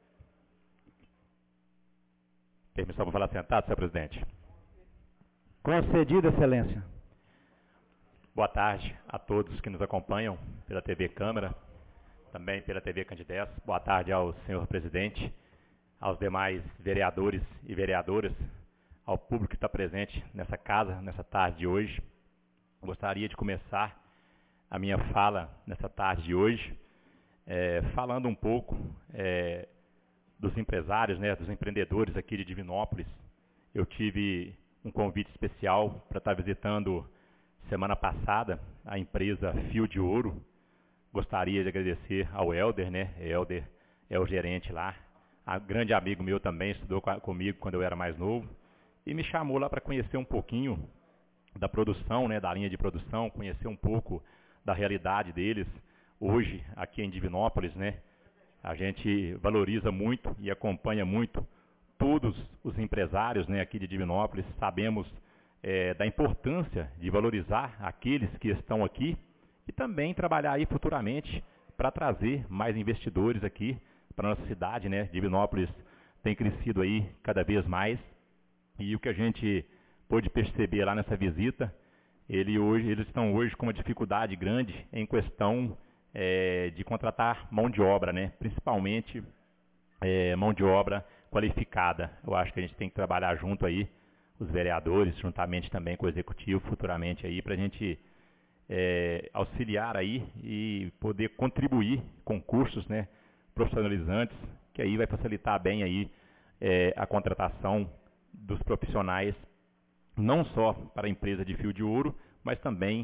Permissão para falar sentado, senhor presidente. Concedido, excelência. Boa tarde a todos que nos acompanham pela TV Câmara, também pela TV Candidez. Boa tarde ao senhor presidente, aos demais vereadores e vereadoras, ao público que está presente nessa casa, nessa tarde de hoje. Gostaria de começar a minha fala nessa tarde de hoje, falando um pouco dos empresários, né, dos empreendedores aqui de Divinópolis. Eu tive um convite especial para estar visitando semana passada a empresa Fio de Ouro. Gostaria de agradecer ao Helder, né? Helder é o gerente lá, grande amigo meu também, estudou comigo quando eu era mais novo, e me chamou lá para conhecer um pouquinho da produção, né, da linha de produção, conhecer um pouco da realidade deles. Hoje, aqui em Divinópolis, né, a gente valoriza muito e acompanha muito todos os empresários, né, aqui de Divinópolis. Sabemos da importância de valorizar aqueles que estão aqui e também trabalhar aí futuramente para trazer mais investidores aqui para a nossa cidade, né? Divinópolis tem crescido aí cada vez mais, e o que a gente pôde perceber lá nessa visita, eles estão hoje com uma dificuldade grande em questão de contratar mão de obra, né? Principalmente mão de obra qualificada. Eu acho que a gente tem que trabalhar junto aí, os vereadores, juntamente também com o executivo, futuramente aí, para a gente auxiliar aí e poder contribuir com cursos, né, profissionalizantes, que aí vai facilitar bem aí a contratação dos profissionais, não só para a empresa de Fio de Ouro, mas também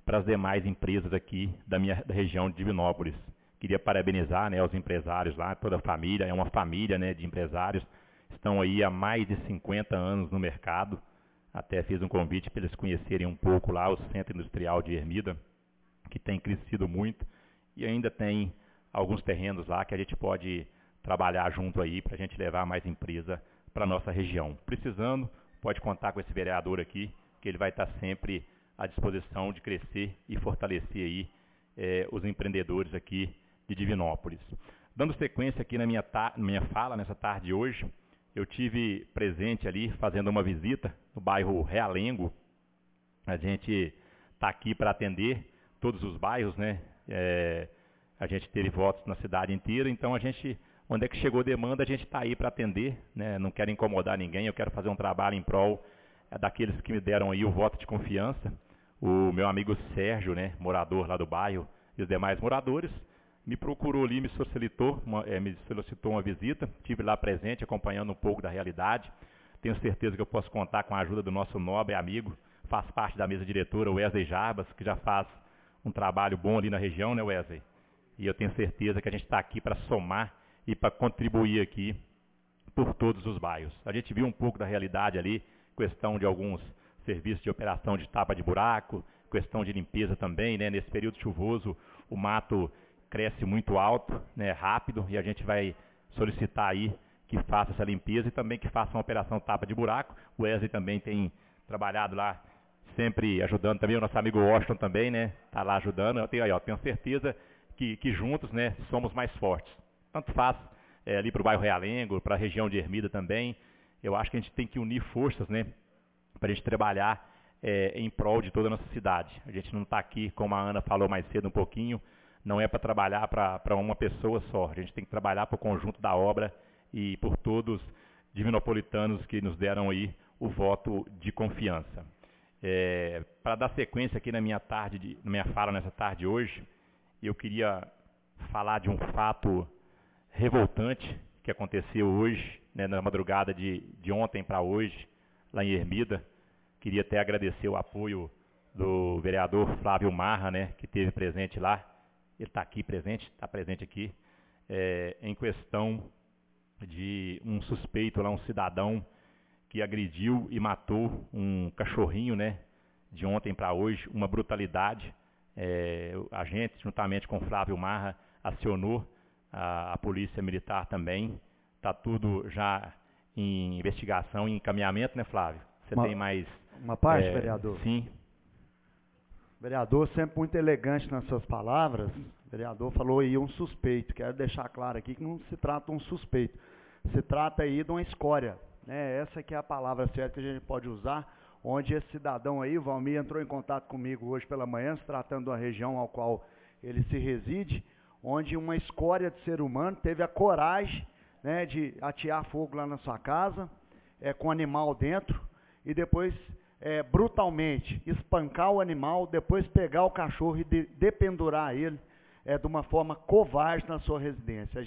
para as demais empresas aqui da região de Divinópolis. Queria parabenizar, né, os empresários lá, toda a família, é uma família, né, de empresários, estão aí há mais de 50 anos no mercado. Até fiz um convite para eles conhecerem um pouco lá o Centro Industrial de Ermida, que tem crescido muito e ainda tem alguns terrenos lá que a gente pode trabalhar junto aí para a gente levar mais empresa para a nossa região. Precisando, pode contar com esse vereador aqui, que ele vai estar sempre à disposição de crescer e fortalecer aí os empreendedores aqui de Divinópolis. Dando sequência aqui na minha fala nessa tarde de hoje, eu tive presente ali fazendo uma visita no bairro Realengo. A gente está aqui para atender todos os bairros, né? A gente teve votos na cidade inteira, então onde é que chegou demanda, a gente está aí para atender, né? Não quero incomodar ninguém, eu quero fazer um trabalho em prol daqueles que me deram aí o voto de confiança. O meu amigo Sérgio, né, morador lá do bairro, e os demais moradores, me procurou ali, me solicitou uma visita, estive lá presente, acompanhando um pouco da realidade. Tenho certeza que eu posso contar com a ajuda do nosso nobre amigo, faz parte da mesa diretora, o Wesley Jarbas, que já faz um trabalho bom ali na região, né, Wesley? E eu tenho certeza que a gente está aqui para somar e para contribuir aqui por todos os bairros. A gente viu um pouco da realidade ali, questão de alguns serviços de operação de tapa de buraco, questão de limpeza também, né? Nesse período chuvoso, o mato cresce muito alto, né, rápido, e a gente vai solicitar aí que faça essa limpeza e também que faça uma operação tapa de buraco. O Wesley também tem trabalhado lá, sempre ajudando também, o nosso amigo Washington também, né, está lá ajudando. Eu tenho certeza que juntos, né, somos mais fortes. Tanto faz ali para o bairro Realengo, para a região de Ermida também. Eu acho que a gente tem que unir forças, né, para a gente trabalhar em prol de toda a nossa cidade. A gente não está aqui, como a Ana falou mais cedo um pouquinho, não é para trabalhar para uma pessoa só. A gente tem que trabalhar para o conjunto da obra e por todos divinopolitanos que nos deram aí o voto de confiança. Para dar sequência aqui na minha fala nessa tarde de hoje, eu queria falar de um fato revoltante que aconteceu hoje, né, na madrugada de ontem para hoje, lá em Ermida. Queria até agradecer o apoio do vereador Flávio Marra, né, que esteve presente lá. Ele está aqui presente, está presente aqui, em questão de um suspeito lá, um cidadão que agrediu e matou um cachorrinho, né, de ontem para hoje, uma brutalidade. A gente, juntamente com Flávio Marra, acionou a Polícia Militar também. Está tudo já em investigação, em encaminhamento, né, Flávio? Você tem mais... Uma parte, vereador? Sim. Vereador, sempre muito elegante nas suas palavras. O vereador falou aí um suspeito. Quero deixar claro aqui que não se trata de um suspeito. Se trata aí de uma escória, né? Essa que é a palavra certa que a gente pode usar, onde esse cidadão aí, o Valmir, entrou em contato comigo hoje pela manhã, se tratando de uma região ao qual ele se reside, onde uma escória de ser humano teve a coragem, né, de atear fogo lá na sua casa, com animal dentro, e depois brutalmente espancar o animal, depois pegar o cachorro e dependurar ele de uma forma covarde na sua residência.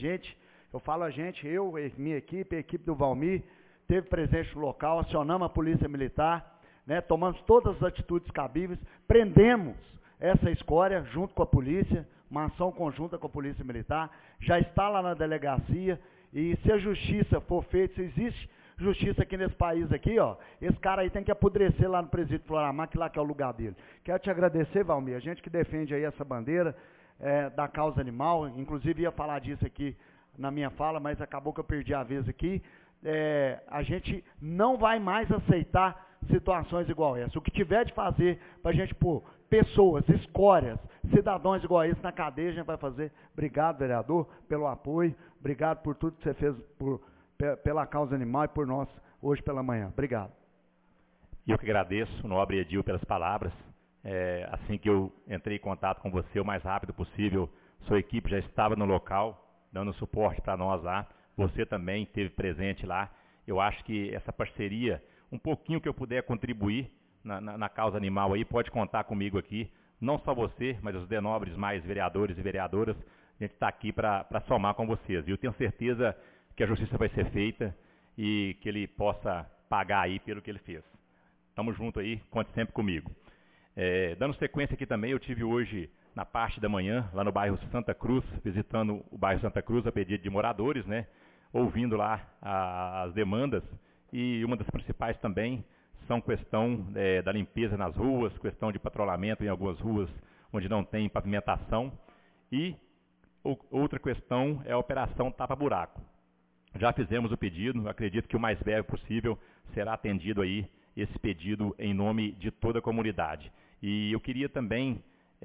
Eu, minha equipe, a equipe do Valmir, teve presente no local, acionamos a Polícia Militar, né, tomamos todas as atitudes cabíveis, prendemos essa escória junto com a polícia, uma ação conjunta com a Polícia Militar, já está lá na delegacia, e se a justiça for feita, se existe justiça aqui nesse país aqui, ó, esse cara aí tem que apodrecer lá no presídio Floramar, que lá que é o lugar dele. Quero te agradecer, Valmir, a gente que defende aí essa bandeira da causa animal, inclusive ia falar disso aqui na minha fala, mas acabou que eu perdi a vez aqui. A gente não vai mais aceitar situações igual essa. O que tiver de fazer para a gente pôr pessoas, escórias, cidadãos igual esse na cadeia, a gente vai fazer. Obrigado, vereador, pelo apoio, obrigado por tudo que você fez pela causa animal e por nós hoje pela manhã. Obrigado. Eu que agradeço, nobre Edil, pelas palavras. Assim que eu entrei em contato com você, o mais rápido possível, sua equipe já estava no local, dando suporte para nós lá. Você também esteve presente lá. Eu acho que essa parceria, um pouquinho que eu puder contribuir na causa animal aí, pode contar comigo aqui. Não só você, mas os denobres mais vereadores e vereadoras, a gente está aqui para somar com vocês. E eu tenho certeza que a justiça vai ser feita e que ele possa pagar aí pelo que ele fez. Estamos juntos aí, conte sempre comigo. Dando sequência aqui também, eu tive hoje, na parte da manhã, lá no bairro Santa Cruz, visitando o bairro Santa Cruz a pedido de moradores, né? Ouvindo lá as demandas, e uma das principais também são questão da limpeza nas ruas, questão de patrulhamento em algumas ruas onde não tem pavimentação, e outra questão é a operação tapa-buraco. Já fizemos o pedido, acredito que o mais breve possível será atendido aí esse pedido em nome de toda a comunidade. E eu queria também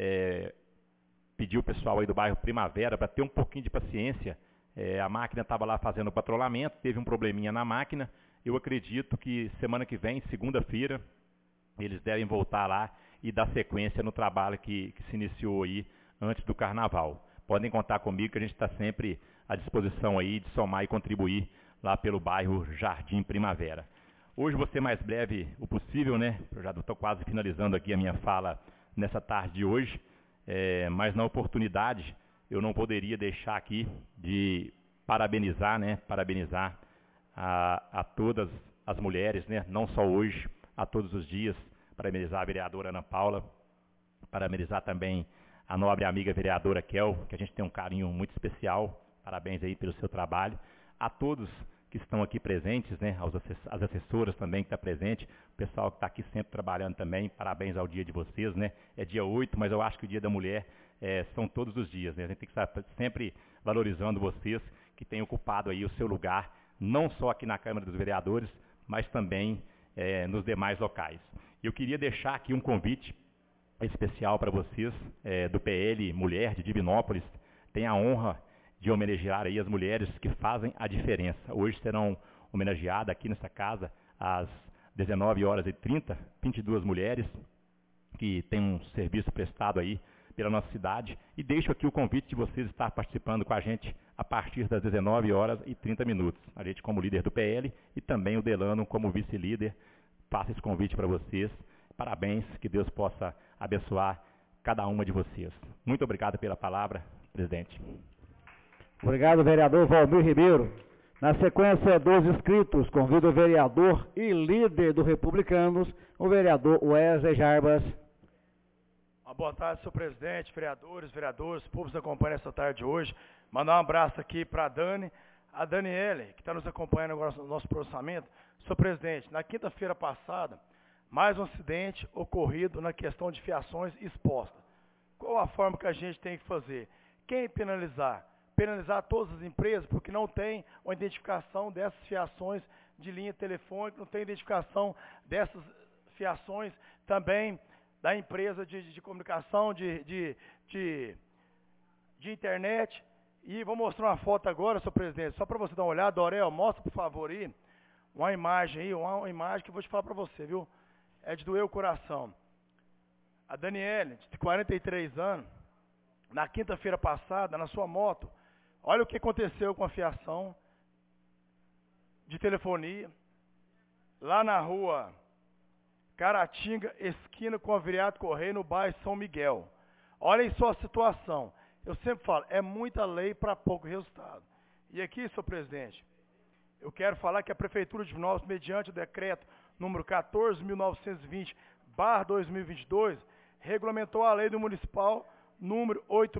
pedir o pessoal aí do bairro Primavera para ter um pouquinho de paciência. A máquina estava lá fazendo o patrulhamento, teve um probleminha na máquina. Eu acredito que semana que vem, segunda-feira, eles devem voltar lá e dar sequência no trabalho que se iniciou aí antes do carnaval. Podem contar comigo que a gente está sempre à disposição aí de somar e contribuir lá pelo bairro Jardim Primavera. Hoje vou ser mais breve o possível, né? Eu já estou quase finalizando aqui a minha fala nessa tarde de hoje, mas na oportunidade eu não poderia deixar aqui de parabenizar, né? Parabenizar a todas as mulheres, né? Não só hoje, a todos os dias. Parabenizar a vereadora Ana Paula, parabenizar também a nobre amiga vereadora Kel, que a gente tem um carinho muito especial. Parabéns aí pelo seu trabalho. A todos que estão aqui presentes, né, as assessoras também que estão presentes, o pessoal que está aqui sempre trabalhando também, parabéns ao dia de vocês, né? É dia 8, mas eu acho que o dia da mulher são todos os dias, né? A gente tem que estar sempre valorizando vocês que têm ocupado aí o seu lugar, não só aqui na Câmara dos Vereadores, mas também nos demais locais. Eu queria deixar aqui um convite especial para vocês, do PL Mulher de Divinópolis. Tem a honra de homenagear aí as mulheres que fazem a diferença. Hoje serão homenageadas aqui nessa casa às 19h30, 22 mulheres que têm um serviço prestado aí pela nossa cidade. E deixo aqui o convite de vocês estar participando com a gente a partir das 19h30. A gente como líder do PL e também o Delano como vice-líder. Faço esse convite para vocês. Parabéns, que Deus possa abençoar cada uma de vocês. Muito obrigado pela palavra, presidente. Obrigado, vereador Valmir Ribeiro. Na sequência dos inscritos, convido o vereador e líder do Republicanos, o vereador Wesley Jarbas. Uma boa tarde, senhor presidente, vereadores, públicos que acompanham essa tarde de hoje. Mandar um abraço aqui para a Daniele, que está nos acompanhando agora no nosso processamento. Senhor presidente, na quinta-feira passada, mais um acidente ocorrido na questão de fiações expostas. Qual a forma que a gente tem que fazer? Quem penalizar? Penalizar todas as empresas porque não tem uma identificação dessas fiações de linha telefônica, não tem identificação dessas fiações também da empresa de comunicação, de internet. E vou mostrar uma foto agora, senhor presidente, só para você dar uma olhada. Dorel, mostra por favor aí uma imagem que eu vou te falar para você, viu? É de doer o coração. A Daniele, de 43 anos, na quinta-feira passada, na sua moto, olha o que aconteceu com a fiação de telefonia, lá na rua Caratinga, esquina com a Viriato Correia, no bairro São Miguel. Olhem só a situação. Eu sempre falo, é muita lei para pouco resultado. E aqui, senhor presidente, eu quero falar que a Prefeitura de Divinópolis, mediante o decreto número 14.920/2022, regulamentou a lei do municipal número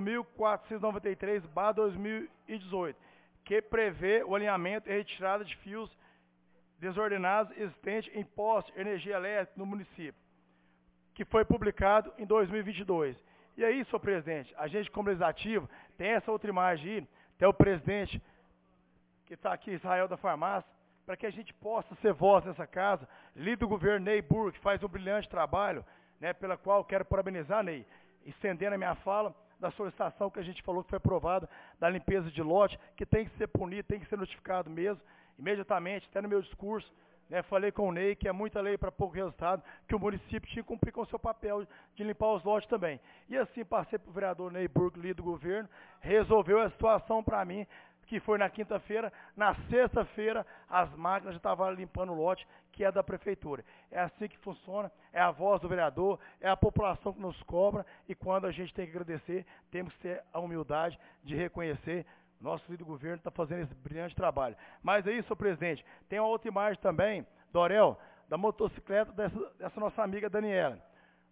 8.493/2018, que prevê o alinhamento e retirada de fios desordenados existentes em postes de energia elétrica no município, que foi publicado em 2022. E aí, senhor presidente, a gente como legislativo, tem essa outra imagem aí, tem o presidente que está aqui, Israel da Farmácia, para que a gente possa ser voz nessa casa, líder do governo Ney Burg, que faz um brilhante trabalho, né, pela qual eu quero parabenizar, Ney, estendendo a minha fala da solicitação que a gente falou que foi aprovada da limpeza de lote, que tem que ser punido, tem que ser notificado mesmo, imediatamente, até no meu discurso, né, falei com o Ney que é muita lei para pouco resultado, que o município tinha que cumprir com o seu papel de limpar os lotes também. E assim passei para o vereador Ney Burg, líder do governo, resolveu a situação para mim, que foi na quinta-feira. Na sexta-feira, as máquinas já estavam limpando o lote, que é da prefeitura. É assim que funciona, é a voz do vereador, é a população que nos cobra, e quando a gente tem que agradecer, temos que ter a humildade de reconhecer. Nosso líder do governo está fazendo esse brilhante trabalho. Mas aí, senhor presidente, tem uma outra imagem também, Dorel, da motocicleta dessa nossa amiga Daniela.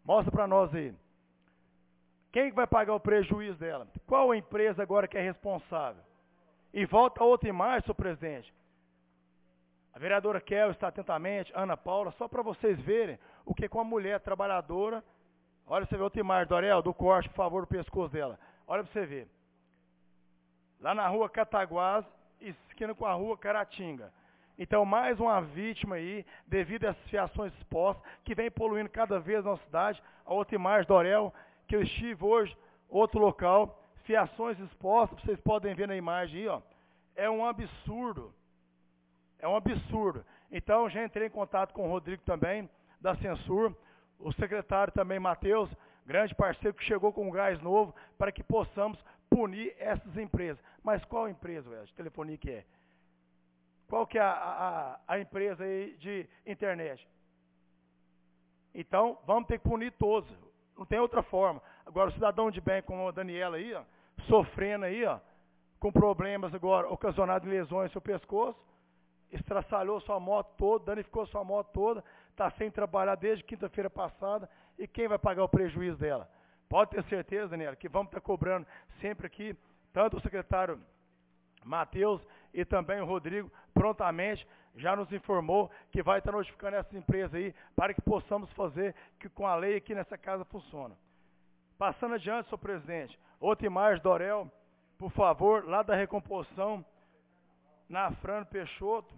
Mostra para nós aí. Quem vai pagar o prejuízo dela? Qual a empresa agora que é responsável? E volta a outra imagem, senhor presidente. A vereadora Kel está atentamente, Ana Paula, só para vocês verem o que com a mulher trabalhadora. Olha, você vê outra imagem, Dorel, do corte, por favor, do pescoço dela. Olha para você ver. Lá na rua Cataguás, esquina com a rua Caratinga. Então, mais uma vítima aí, devido a essas fiações expostas, que vem poluindo cada vez na cidade. A outra imagem, Dorel, que eu estive hoje, outro local, fiações expostas, vocês podem ver na imagem aí, ó. É um absurdo. É um absurdo. Então, já entrei em contato com o Rodrigo também, da Censur, o secretário também, Matheus, grande parceiro que chegou com um gás novo, para que possamos punir essas empresas. Mas qual empresa, velho, de telefonia que é? Qual que é a empresa aí de internet? Então, vamos ter que punir todos. Não tem outra forma. Agora, o cidadão de bem, como a Daniela aí, ó, sofrendo aí, ó, com problemas agora ocasionados em lesões no seu pescoço, estraçalhou sua moto toda, danificou sua moto toda, está sem trabalhar desde quinta-feira passada, e quem vai pagar o prejuízo dela? Pode ter certeza, Daniela, que vamos estar cobrando sempre aqui, tanto o secretário Matheus e também o Rodrigo, prontamente, já nos informou que vai estar notificando essas empresas aí, para que possamos fazer que com a lei aqui nessa casa funcione. Passando adiante, senhor presidente, outra imagem, Dorel, por favor, lá da recomposição, na Frano Peixoto,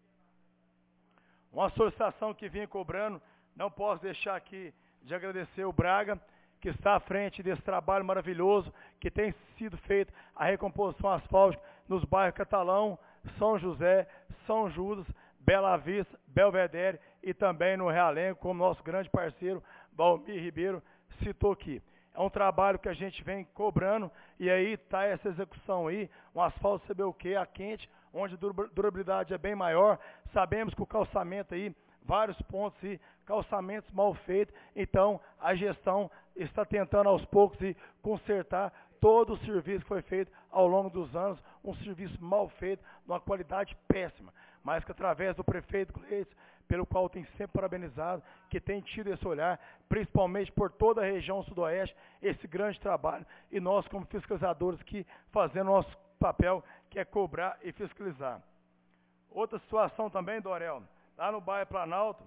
uma solicitação que vinha cobrando, não posso deixar aqui de agradecer o Braga, que está à frente desse trabalho maravilhoso, que tem sido feito a recomposição asfáltica nos bairros Catalão, São José, São Judas, Bela Vista, Belvedere e também no Realengo, como nosso grande parceiro, Valmir Ribeiro, citou aqui. É um trabalho que a gente vem cobrando e aí está essa execução aí, um asfalto CBUQ a quente, onde a durabilidade é bem maior. Sabemos que o calçamento aí, vários pontos aí, calçamentos mal feitos, então a gestão está tentando aos poucos aí, consertar todo o serviço que foi feito ao longo dos anos, um serviço mal feito, de uma qualidade péssima, mas que através do prefeito Gleice, pelo qual tem sempre parabenizado, que tem tido esse olhar, principalmente por toda a região sudoeste, esse grande trabalho, e nós como fiscalizadores aqui, fazendo nosso papel, que é cobrar e fiscalizar. Outra situação também, Dorel, lá no bairro Planalto,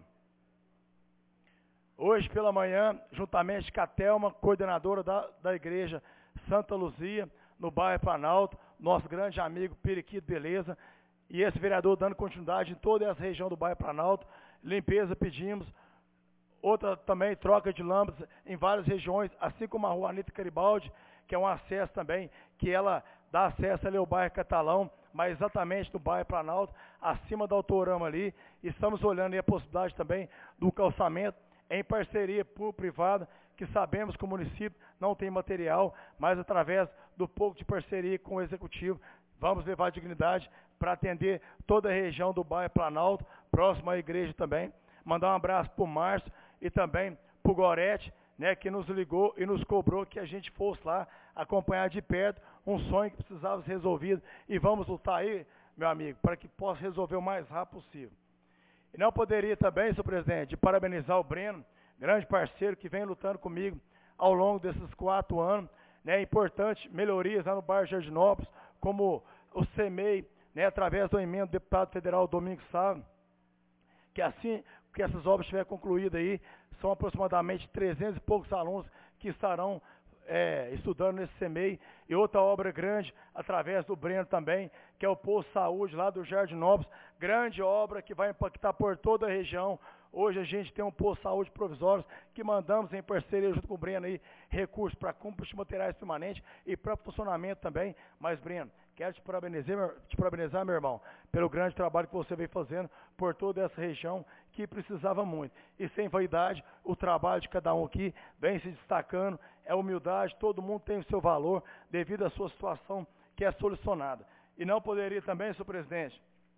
hoje pela manhã, juntamente com a Thelma, coordenadora da igreja Santa Luzia, no bairro Planalto, nosso grande amigo Periquito Beleza, e esse vereador dando continuidade em toda essa região do bairro Planalto, limpeza pedimos, outra também troca de lâmpadas em várias regiões, assim como a rua Anita Garibaldi, que é um acesso também, que ela dá acesso ali ao bairro Catalão, mas exatamente no bairro Planalto, acima da Autorama ali, estamos olhando aí a possibilidade também do calçamento em parceria público-privada, que sabemos que o município não tem material, mas através do pouco de parceria com o Executivo, vamos levar dignidade para atender toda a região do bairro Planalto, próximo à igreja também. Mandar um abraço para o Márcio e também para o Gorete, né, que nos ligou e nos cobrou que a gente fosse lá acompanhar de perto um sonho que precisava ser resolvido. E vamos lutar aí, meu amigo, para que possa resolver o mais rápido possível. E não poderia também, senhor presidente, parabenizar o Breno, grande parceiro que vem lutando comigo ao longo desses 4 anos, né, importantes melhorias lá no bairro Jardinópolis, como o CEMEI, né, através do emenda do deputado federal Domingos Sá, que assim que essas obras estiverem concluídas aí, são aproximadamente 300 e poucos alunos que estarão estudando nesse CEMEI, e outra obra grande, através do Breno também, que é o Posto de Saúde lá do Jardinópolis, grande obra que vai impactar por toda a região. Hoje a gente tem um posto de saúde provisório que mandamos em parceria junto com o Breno aí, recursos para compra de materiais permanentes e para funcionamento também. Mas, Breno, quero te parabenizar, meu irmão, pelo grande trabalho que você vem fazendo por toda essa região que precisava muito. E sem vaidade, o trabalho de cada um aqui vem se destacando, é humildade, todo mundo tem o seu valor devido à sua situação que é solucionada. E não poderia também, senhor presidente,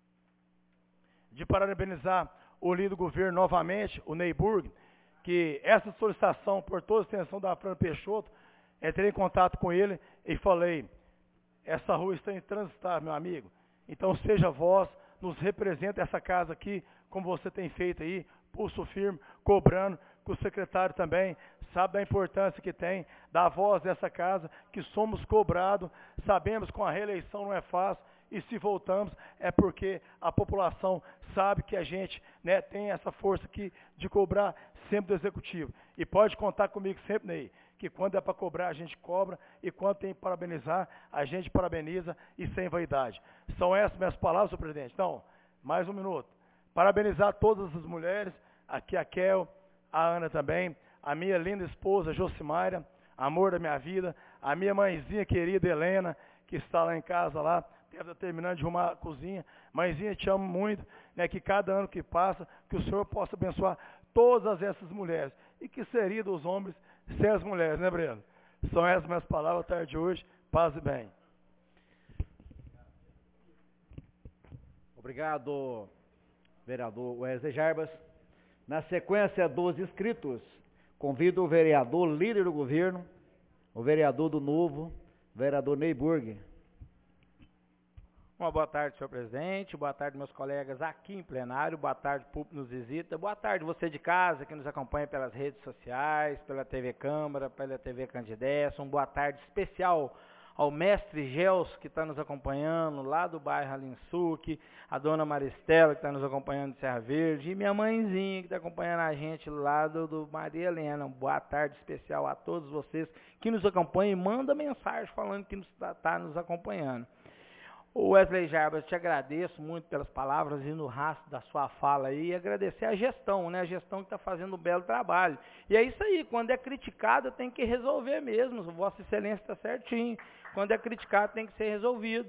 de parabenizar o líder do governo novamente, o Neyburg, que essa solicitação por toda a extensão da Frano Peixoto, entrei em contato com ele e falei, essa rua está intransitável, meu amigo, então seja vós, nos representa essa casa aqui, como você tem feito aí, pulso firme, cobrando, que o secretário também sabe da importância que tem, da voz dessa casa, que somos cobrados, sabemos que a reeleição não é fácil, e se voltamos é porque a população sabe que a gente, né, tem essa força aqui de cobrar sempre do executivo. E pode contar comigo sempre, Ney, que quando é para cobrar, a gente cobra, e quando tem que parabenizar, a gente parabeniza e sem vaidade. São essas minhas palavras, senhor presidente. Então, mais um minuto. Parabenizar todas as mulheres, aqui a Kel, a Ana também, a minha linda esposa, Josimária, amor da minha vida, a minha mãezinha querida, Helena, que está lá em casa, lá, deve estar terminando de arrumar a cozinha. Mãezinha, te amo muito, né, que cada ano que passa, que o Senhor possa abençoar todas essas mulheres. E que seria dos homens sem as mulheres, né, Breno? São essas minhas palavras à tarde de hoje. Paz e bem. Obrigado, vereador Wesley Jarbas. Na sequência dos inscritos, convido o vereador líder do governo, o vereador do Novo, vereador Neyburg. Uma boa tarde, senhor presidente, boa tarde, meus colegas aqui em plenário, boa tarde, público nos visita, boa tarde, você de casa que nos acompanha pelas redes sociais, pela TV Câmara, pela TV Candidez, uma boa tarde especial ao mestre Gels, que está nos acompanhando lá do bairro Alinsuque, a dona Maristela, que está nos acompanhando de Serra Verde, e minha mãezinha, que está acompanhando a gente lá do Maria Helena. Boa tarde especial a todos vocês que nos acompanham e mandam mensagem falando que está nos acompanhando. O Wesley Jarbas, eu te agradeço muito pelas palavras e no rastro da sua fala aí, e agradecer a gestão, né? A gestão que está fazendo um belo trabalho. E é isso aí, quando é criticado tem que resolver mesmo, Vossa Excelência está certinho. Quando é criticado tem que ser resolvido.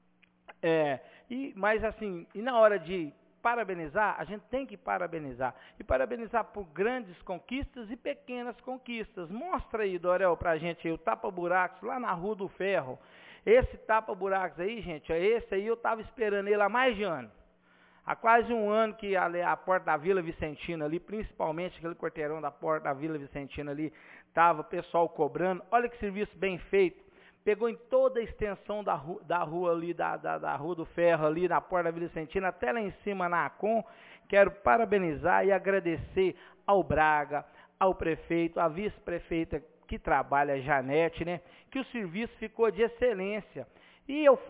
Mas assim, e na hora de parabenizar, a gente tem que parabenizar. E parabenizar por grandes conquistas e pequenas conquistas. Mostra aí, Dorel, pra gente aí, o tapa-buracos lá na Rua do Ferro. Esse tapa-buracos aí, gente, esse aí eu estava esperando ele há mais de ano. Há quase um ano que a porta da Vila Vicentina ali, principalmente aquele quarteirão da porta da Vila Vicentina ali, estava o pessoal cobrando. Olha que serviço bem feito. Pegou em toda a extensão da rua ali, da Rua do Ferro ali, na porta da Vila Vicentina, até lá em cima na ACOM. Quero parabenizar e agradecer ao Braga, ao prefeito, à vice-prefeita que trabalha, a Janete, né? Que o serviço ficou de excelência. E eu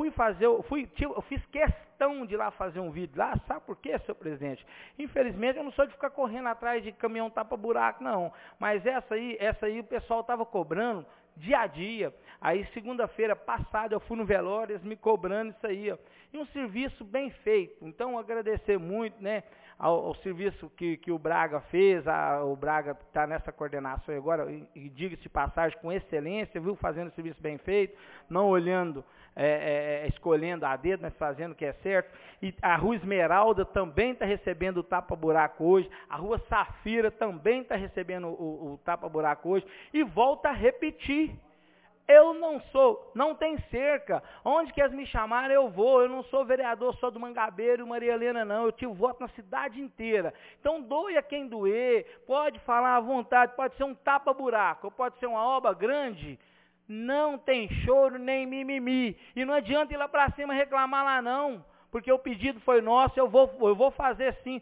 fiz questão de ir lá fazer um vídeo lá, sabe por quê, senhor presidente? Infelizmente eu não sou de ficar correndo atrás de caminhão tapa-buraco, não. Mas essa aí o pessoal estava cobrando dia a dia. Aí segunda-feira passada eu fui no velório, eles me cobrando isso aí, ó. E um serviço bem feito. Então agradecer muito, né, ao serviço que o Braga fez, o Braga está nessa coordenação agora, e diga-se de passagem, com excelência, viu, fazendo o serviço bem feito, não olhando, escolhendo a dedo, mas fazendo o que é certo. E a Rua Esmeralda também está recebendo o tapa-buraco hoje, a Rua Safira também está recebendo o tapa-buraco hoje, e volta a repetir. Eu não tem cerca. Onde quer me chamar, eu vou. Eu não sou vereador só do Mangabeira e Maria Helena, não. Eu tive voto na cidade inteira. Então, doe a quem doer. Pode falar à vontade. Pode ser um tapa-buraco. Pode ser uma obra grande. Não tem choro nem mimimi. E não adianta ir lá para cima reclamar lá, não. Porque o pedido foi nosso. Eu vou fazer sim.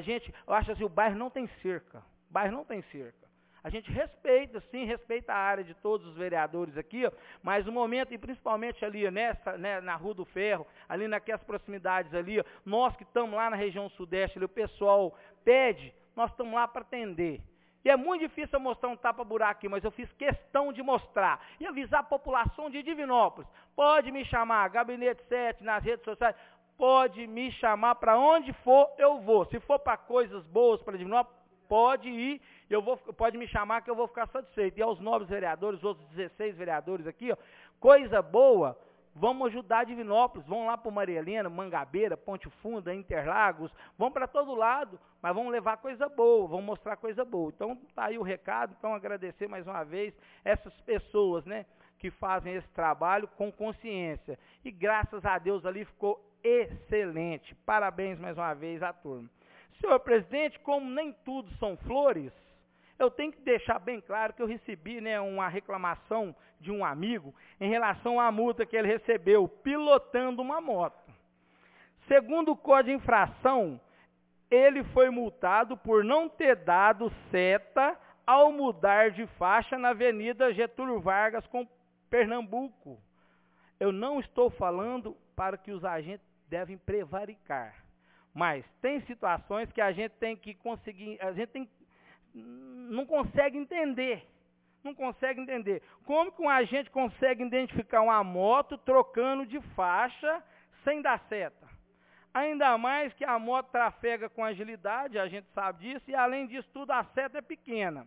Eu acho assim, o bairro não tem cerca. O bairro não tem cerca. A gente respeita, sim, respeita a área de todos os vereadores aqui, ó, mas no momento, e principalmente ali, na Rua do Ferro, ali naquelas proximidades ali, ó, nós que estamos lá na região sudeste, ali, o pessoal pede, nós estamos lá para atender. E é muito difícil eu mostrar um tapa-buraco aqui, mas eu fiz questão de mostrar e avisar a população de Divinópolis. Pode me chamar, Gabinete 7, nas redes sociais, pode me chamar para onde for, eu vou. Se for para coisas boas para Divinópolis, pode ir, pode me chamar que eu vou ficar satisfeito. E aos novos vereadores, os outros 16 vereadores aqui, ó, coisa boa, vamos ajudar Divinópolis, vão lá para Maria Helena, Mangabeira, Ponte Funda, Interlagos, vão para todo lado, mas vamos levar coisa boa, vamos mostrar coisa boa. Então, tá aí o recado, então agradecer mais uma vez essas pessoas, né, que fazem esse trabalho com consciência. E graças a Deus ali ficou excelente. Parabéns mais uma vez à turma. Senhor presidente, como nem tudo são flores, eu tenho que deixar bem claro que eu recebi, né, uma reclamação de um amigo em relação à multa que ele recebeu pilotando uma moto. Segundo o Código de Infração, ele foi multado por não ter dado seta ao mudar de faixa na Avenida Getúlio Vargas com Pernambuco. Eu não estou falando para que os agentes devem prevaricar, mas tem situações que a gente tem que conseguir, não consegue entender. Não consegue entender. Como que um agente consegue identificar uma moto trocando de faixa sem dar seta? Ainda mais que a moto trafega com agilidade, a gente sabe disso, e além disso tudo a seta é pequena.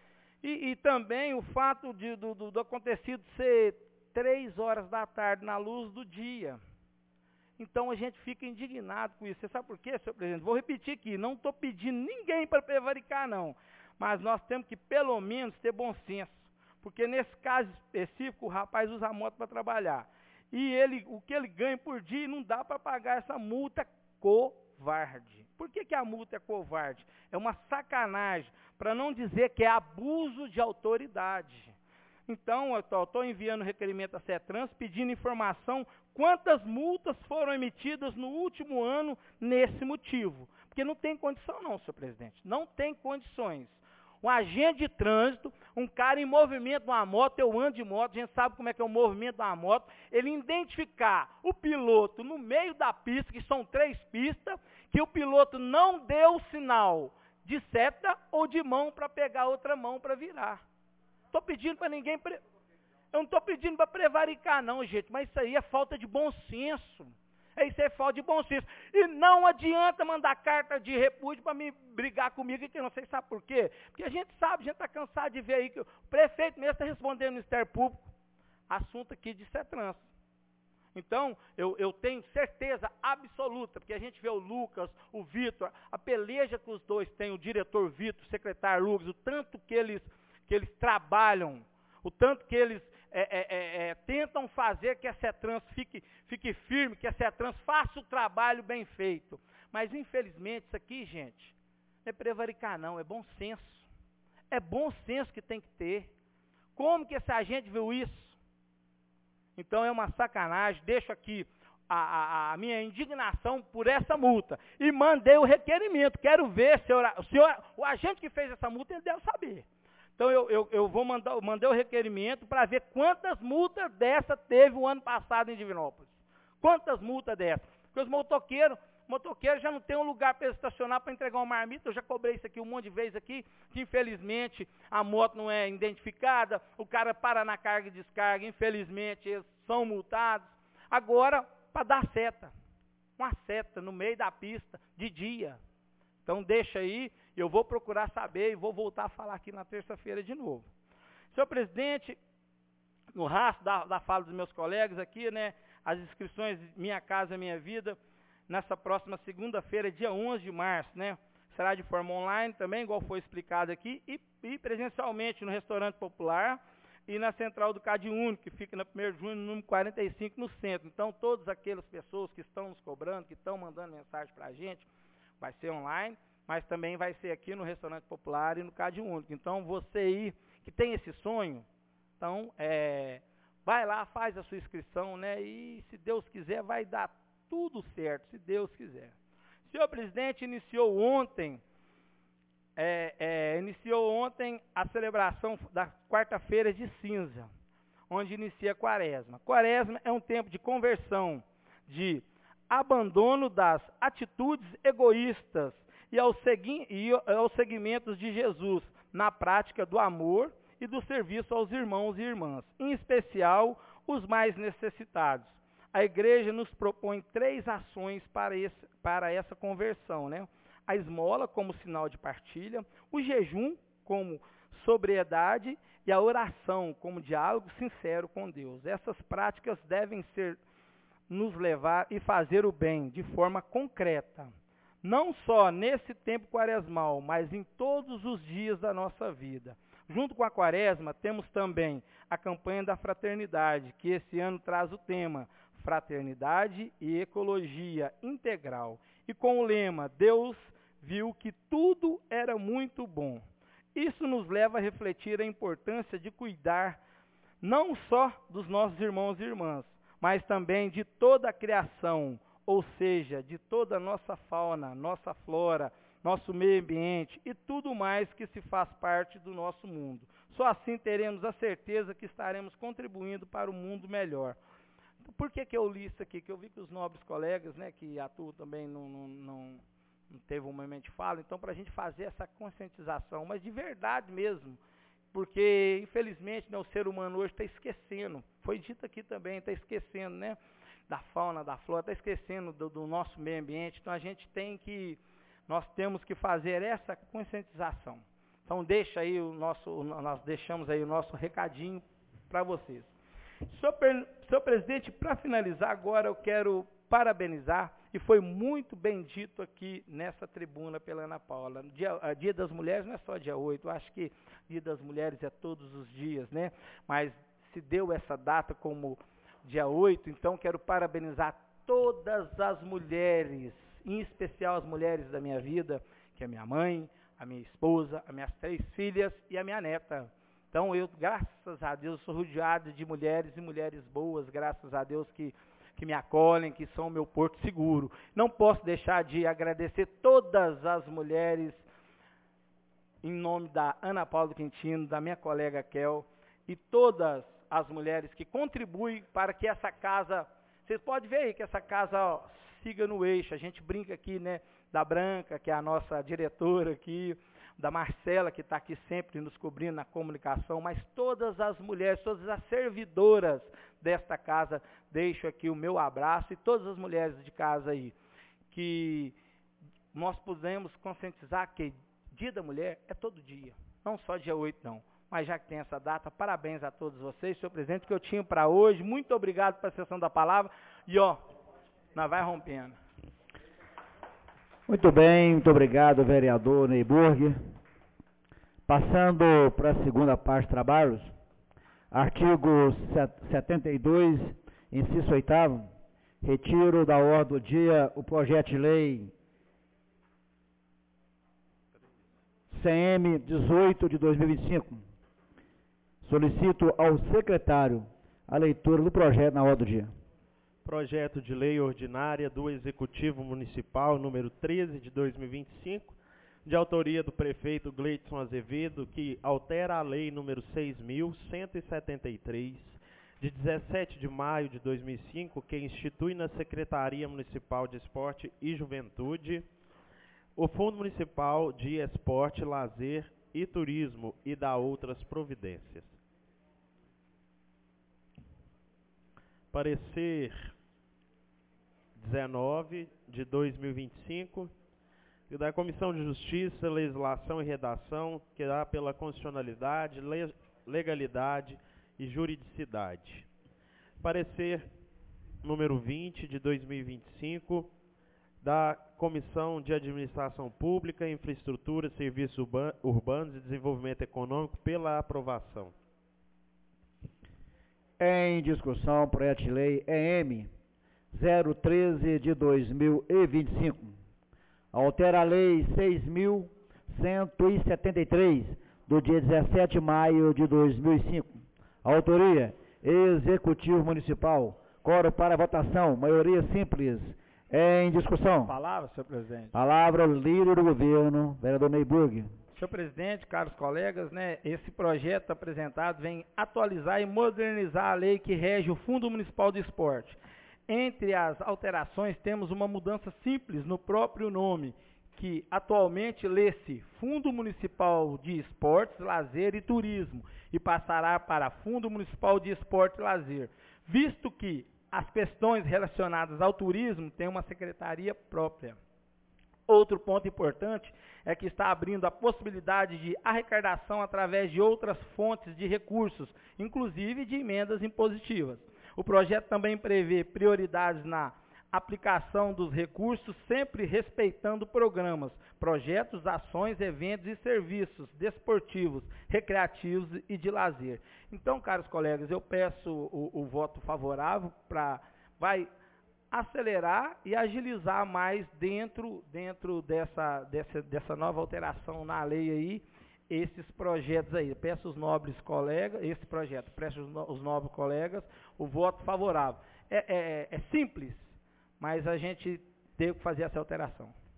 E também o fato do acontecido ser 3 horas da tarde na luz do dia. Então a gente fica indignado com isso. Você sabe por quê, senhor presidente? Vou repetir aqui, não estou pedindo ninguém para prevaricar, não. Mas nós temos que, pelo menos, ter bom senso. Porque nesse caso específico, o rapaz usa a moto para trabalhar. E o que ele ganha por dia não dá para pagar essa multa covarde. Por que a multa é covarde? É uma sacanagem, para não dizer que é abuso de autoridade. Então, eu estou enviando requerimento à CETRANS pedindo informação quantas multas foram emitidas no último ano nesse motivo. Porque não tem condição não, senhor presidente. Não tem condições. Um agente de trânsito, um cara em movimento numa moto, eu ando de moto, a gente sabe como é que é o movimento de uma moto, ele identificar o piloto no meio da pista, que são 3 pistas, que o piloto não deu sinal de seta ou de mão para pegar outra mão para virar. Estou pedindo para ninguém... Eu não estou pedindo para prevaricar não, gente, mas isso aí é falta de bom senso. Isso é falta de bom senso. E não adianta mandar carta de repúdio para me brigar comigo, que eu não sei sabe por quê. Porque a gente sabe, a gente está cansado de ver aí que o prefeito mesmo está respondendo no Ministério Público. Assunto aqui de CETRANS. Então, eu tenho certeza absoluta, porque a gente vê o Lucas, o Vitor, a peleja que os dois têm, o diretor Vitor, o secretário Lucas, o tanto que eles trabalham, o tanto que eles tentam fazer que a CETRANS fique firme, que a CETRANS faça o trabalho bem feito. Mas, infelizmente, isso aqui, gente, não é prevaricar não, é bom senso. É bom senso que tem que ter. Como que esse agente viu isso? Então, é uma sacanagem. Deixo aqui a minha indignação por essa multa. E mandei o requerimento. Quero ver, o agente que fez essa multa, ele deve saber. Então, eu mandei o requerimento para ver quantas multas dessa teve o ano passado em Divinópolis. Quantas multas dessa? Porque os motoqueiros já não tem um lugar para estacionar para entregar uma marmita. Eu já cobrei isso aqui um monte de vezes aqui, que infelizmente a moto não é identificada, o cara para na carga e descarga, infelizmente eles são multados. Agora, para dar seta, uma seta no meio da pista, de dia. Então deixa aí, eu vou procurar saber e vou voltar a falar aqui na terça-feira de novo. Senhor presidente, no rastro da fala dos meus colegas aqui, né, as inscrições Minha Casa Minha Vida, nessa próxima segunda-feira, dia 11 de março, né, será de forma online também, igual foi explicado aqui, e presencialmente no Restaurante Popular e na Central do Cade Único, que fica na 1º de junho, no número 45, no centro. Então, todas aquelas pessoas que estão nos cobrando, que estão mandando mensagem para a gente, vai ser online, mas também vai ser aqui no Restaurante Popular e no Cade Único. Então, você aí que tem esse sonho, então, vai lá, faz a sua inscrição, né? E, se Deus quiser, vai dar tudo certo, se Deus quiser. O senhor presidente iniciou ontem a celebração da quarta-feira de cinza, onde inicia a quaresma. Quaresma é um tempo de conversão, de abandono das atitudes egoístas e aos segmentos de Jesus, na prática do amor e do serviço aos irmãos e irmãs, em especial os mais necessitados. A igreja nos propõe 3 ações para essa conversão, né? A esmola como sinal de partilha, o jejum como sobriedade e a oração como diálogo sincero com Deus. Essas práticas devem nos levar e fazer o bem de forma concreta, não só nesse tempo quaresmal, mas em todos os dias da nossa vida. Junto com a quaresma, temos também a campanha da fraternidade, que esse ano traz o tema Fraternidade e Ecologia Integral. E com o lema, Deus viu que tudo era muito bom. Isso nos leva a refletir a importância de cuidar não só dos nossos irmãos e irmãs, mas também de toda a criação, ou seja, de toda a nossa fauna, nossa flora, nosso meio ambiente e tudo mais que se faz parte do nosso mundo. Só assim teremos a certeza que estaremos contribuindo para um mundo melhor. Por que eu li isso aqui? Que eu vi que os nobres colegas, né, que atuam também não teve um momento de fala, então para a gente fazer essa conscientização, mas de verdade mesmo, porque infelizmente, né, o ser humano hoje está esquecendo, foi dito aqui também, está esquecendo, né, da fauna, da flora, está esquecendo do nosso meio ambiente, então nós temos que fazer essa conscientização. Então nós deixamos aí o nosso recadinho para vocês. Senhor presidente, para finalizar agora eu quero parabenizar, e foi muito bem dito aqui nessa tribuna pela Ana Paula. Dia das Mulheres não é só dia 8, eu acho que Dia das Mulheres é todos os dias, né? Mas se deu essa data como dia 8, então quero parabenizar todas as mulheres, em especial as mulheres da minha vida, que é minha mãe, a minha esposa, as minhas 3 filhas e a minha neta. Então eu, graças a Deus, sou rodeado de mulheres e mulheres boas, graças a Deus que me acolhem, que são o meu porto seguro. Não posso deixar de agradecer todas as mulheres, em nome da Ana Paula Quintino, da minha colega Kel, e todas as mulheres que contribuem para que essa casa, vocês podem ver aí que essa casa siga no eixo. A gente brinca aqui, né, da Branca, que é a nossa diretora aqui, da Marcela, que está aqui sempre nos cobrindo na comunicação, mas todas as mulheres, todas as servidoras desta casa, deixo aqui o meu abraço, e todas as mulheres de casa aí, que nós podemos conscientizar que Dia da Mulher é todo dia, não só dia 8 não, mas já que tem essa data, parabéns a todos vocês, senhor presidente, que eu tinha para hoje, muito obrigado pela sessão da palavra, e nós vai rompendo. Muito bem, muito obrigado, vereador Neyburg. Passando para a segunda parte de trabalhos, artigo 72, inciso 8º, retiro da ordem do dia o projeto de lei CM 18 de 2025. Solicito ao secretário a leitura do projeto na ordem do dia. Projeto de lei ordinária do Executivo Municipal, número 13 de 2025, de autoria do prefeito Gleidson Azevedo, que altera a lei número 6.173, de 17 de maio de 2005, que institui na Secretaria Municipal de Esporte e Juventude o Fundo Municipal de Esporte, Lazer e Turismo e dá outras providências. Parecer 19 de 2025, da Comissão de Justiça, Legislação e Redação, que dá pela constitucionalidade, legalidade e juridicidade. Parecer número 20 de 2025, da Comissão de Administração Pública, Infraestrutura, Serviços Urbanos e Desenvolvimento Econômico, pela aprovação. Em discussão, projeto de lei EM 013 de 2025. Altera a lei 6.173 do dia 17 de maio de 2005. Autoria, Executivo Municipal. Quórum para votação, maioria simples. Em discussão. Palavra, senhor presidente. Palavra ao líder do governo, vereador Neyburg. Senhor presidente, caros colegas, né, esse projeto apresentado vem atualizar e modernizar a lei que rege o Fundo Municipal de Esporte. Entre as alterações, temos uma mudança simples no próprio nome, que atualmente lê-se Fundo Municipal de Esportes, Lazer e Turismo, e passará para Fundo Municipal de Esporte e Lazer, visto que as questões relacionadas ao turismo têm uma secretaria própria. Outro ponto importante é que está abrindo a possibilidade de arrecadação através de outras fontes de recursos, inclusive de emendas impositivas. O projeto também prevê prioridades na aplicação dos recursos, sempre respeitando programas, projetos, ações, eventos e serviços desportivos, recreativos e de lazer. Então, caros colegas, eu peço o voto favorável para vai acelerar e agilizar mais dentro dessa nova alteração na lei aí, esses projetos aí. Peço os nobres colegas, esse projeto, peço os nobres colegas o voto favorável. É simples, mas a gente teve que fazer essa alteração.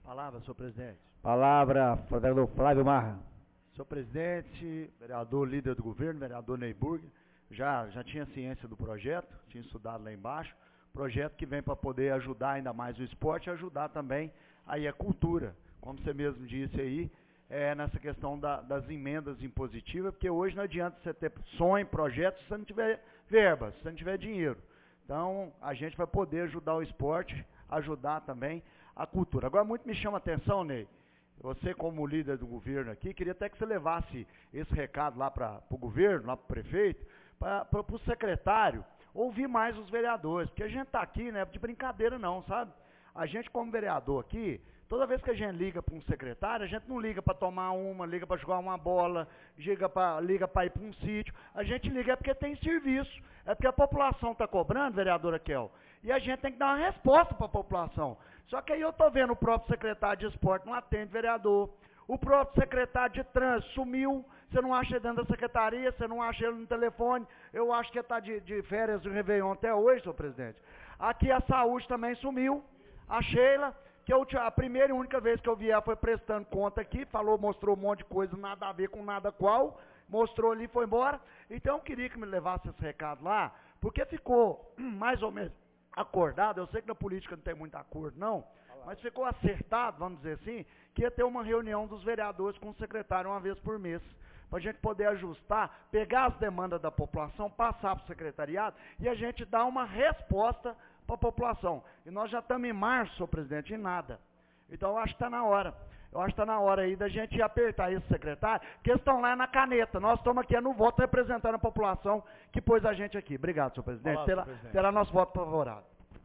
Palavra, senhor presidente. Palavra, vereador Flávio Marra. Senhor presidente, vereador líder do governo, vereador Neyburg, já tinha ciência do projeto, tinha estudado lá embaixo. Projeto que vem para poder ajudar ainda mais o esporte e ajudar também aí a cultura, como você mesmo disse aí, nessa questão das emendas impositivas, porque hoje não adianta você ter sonho, projeto, se você não tiver verba, se você não tiver dinheiro. Então, a gente vai poder ajudar o esporte, ajudar também a cultura. Agora, muito me chama a atenção, Ney, você como líder do governo aqui, queria até que você levasse esse recado lá para o governo, lá para o prefeito, para o secretário, ouvir mais os vereadores, porque a gente está aqui, não é de brincadeira não, sabe? A gente como vereador aqui, toda vez que a gente liga para um secretário, a gente não liga para tomar uma, liga para jogar uma bola, liga para ir para um sítio, a gente liga porque tem serviço, é porque a população está cobrando, vereadora Kel, e a gente tem que dar uma resposta para a população. Só que aí eu estou vendo o próprio secretário de esporte não atende vereador, o próprio secretário de trânsito sumiu, você não acha ele dentro da secretaria, você não acha ele no telefone, eu acho que ele está de férias do Réveillon até hoje, senhor presidente. Aqui a saúde também sumiu, a Sheila, que a primeira e única vez que eu vi ela foi prestando conta aqui, mostrou um monte de coisa, nada a ver com nada qual, mostrou ali e foi embora. Então eu queria que me levasse esse recado lá, porque ficou mais ou menos acordado, eu sei que na política não tem muito acordo não, mas ficou acertado, vamos dizer assim, que ia ter uma reunião dos vereadores com o secretário uma vez por mês, para a gente poder ajustar, pegar as demandas da população, passar para o secretariado e a gente dar uma resposta para a população. E nós já estamos em março, senhor presidente, em nada. Então eu acho que está na hora. Eu acho que está na hora aí da gente apertar esse secretário, que eles estão lá na caneta. Nós estamos aqui no voto representando a população que pôs a gente aqui. Obrigado, senhor presidente. Palavra, terá nosso voto favorável.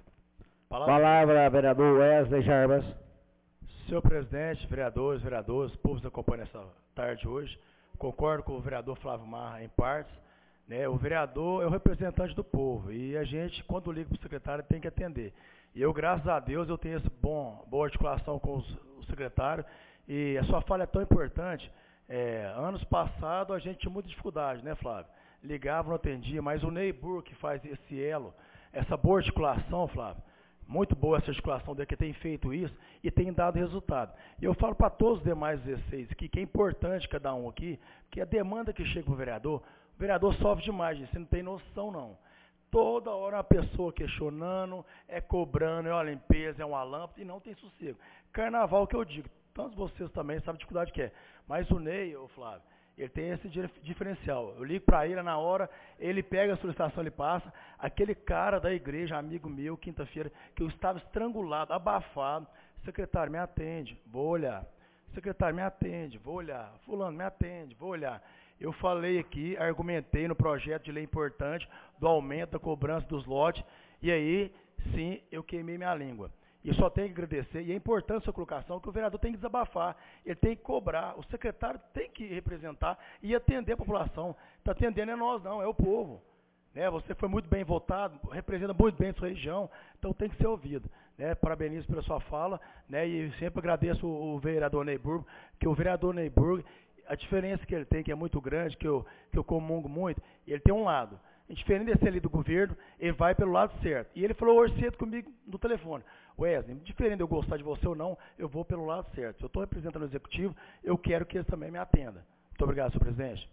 Palavra, vereador Wesley Jarbas. Senhor presidente, vereadores, povo que acompanha nessa tarde hoje, concordo com o vereador Flávio Marra em partes. Né, o vereador é o representante do povo e a gente, quando liga para o secretário, tem que atender. E eu, graças a Deus, eu tenho essa boa articulação com o secretário e a sua fala é tão importante. Anos passados a gente tinha muita dificuldade, né, Flávio? Ligava, não atendia, mas o Neyburg que faz esse elo, essa boa articulação, Flávio, muito boa essa articulação dele, que tem feito isso e tem dado resultado. E eu falo para todos os demais 16 aqui, que é importante cada um aqui, que a demanda que chega para o vereador sofre demais, gente, você não tem noção não. Toda hora uma pessoa questionando, cobrando, é uma limpeza, é uma lâmpada e não tem sossego. Carnaval que eu digo, todos vocês também sabem a dificuldade que é. Mas o Ney, o Flávio, ele tem esse diferencial. Eu ligo para ele na hora, ele pega a solicitação, ele passa. Aquele cara da igreja, amigo meu, quinta-feira, que eu estava estrangulado, abafado. Secretário, me atende, vou olhar. Secretário, me atende, vou olhar. Fulano, me atende, vou olhar. Eu falei aqui, argumentei no projeto de lei importante do aumento da cobrança dos lotes. E aí, sim, eu queimei minha língua. E só tenho que agradecer, e é importante a sua colocação, que o vereador tem que desabafar, ele tem que cobrar, o secretário tem que representar e atender a população. Está atendendo é nós não, é o povo. Né? Você foi muito bem votado, representa muito bem a sua região, então tem que ser ouvido. Né? Parabenizo pela sua fala, né? E sempre agradeço o vereador Neyburg, que o vereador Neyburg, a diferença que ele tem, que é muito grande, que eu comungo muito, ele tem um lado. Diferente desse ali do governo, ele vai pelo lado certo. E ele falou hoje cedo comigo no telefone, Wesley, diferente de eu gostar de você ou não, eu vou pelo lado certo. Se eu estou representando o executivo, eu quero que ele também me atenda. Muito obrigado, senhor presidente.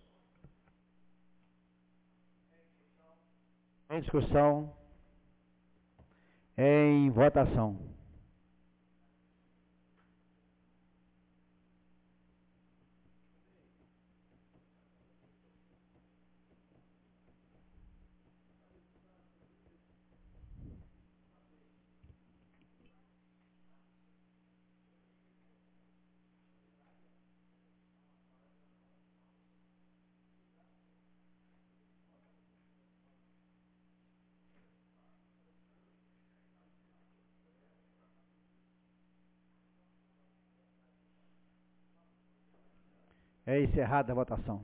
Em discussão, em votação. É encerrada a votação.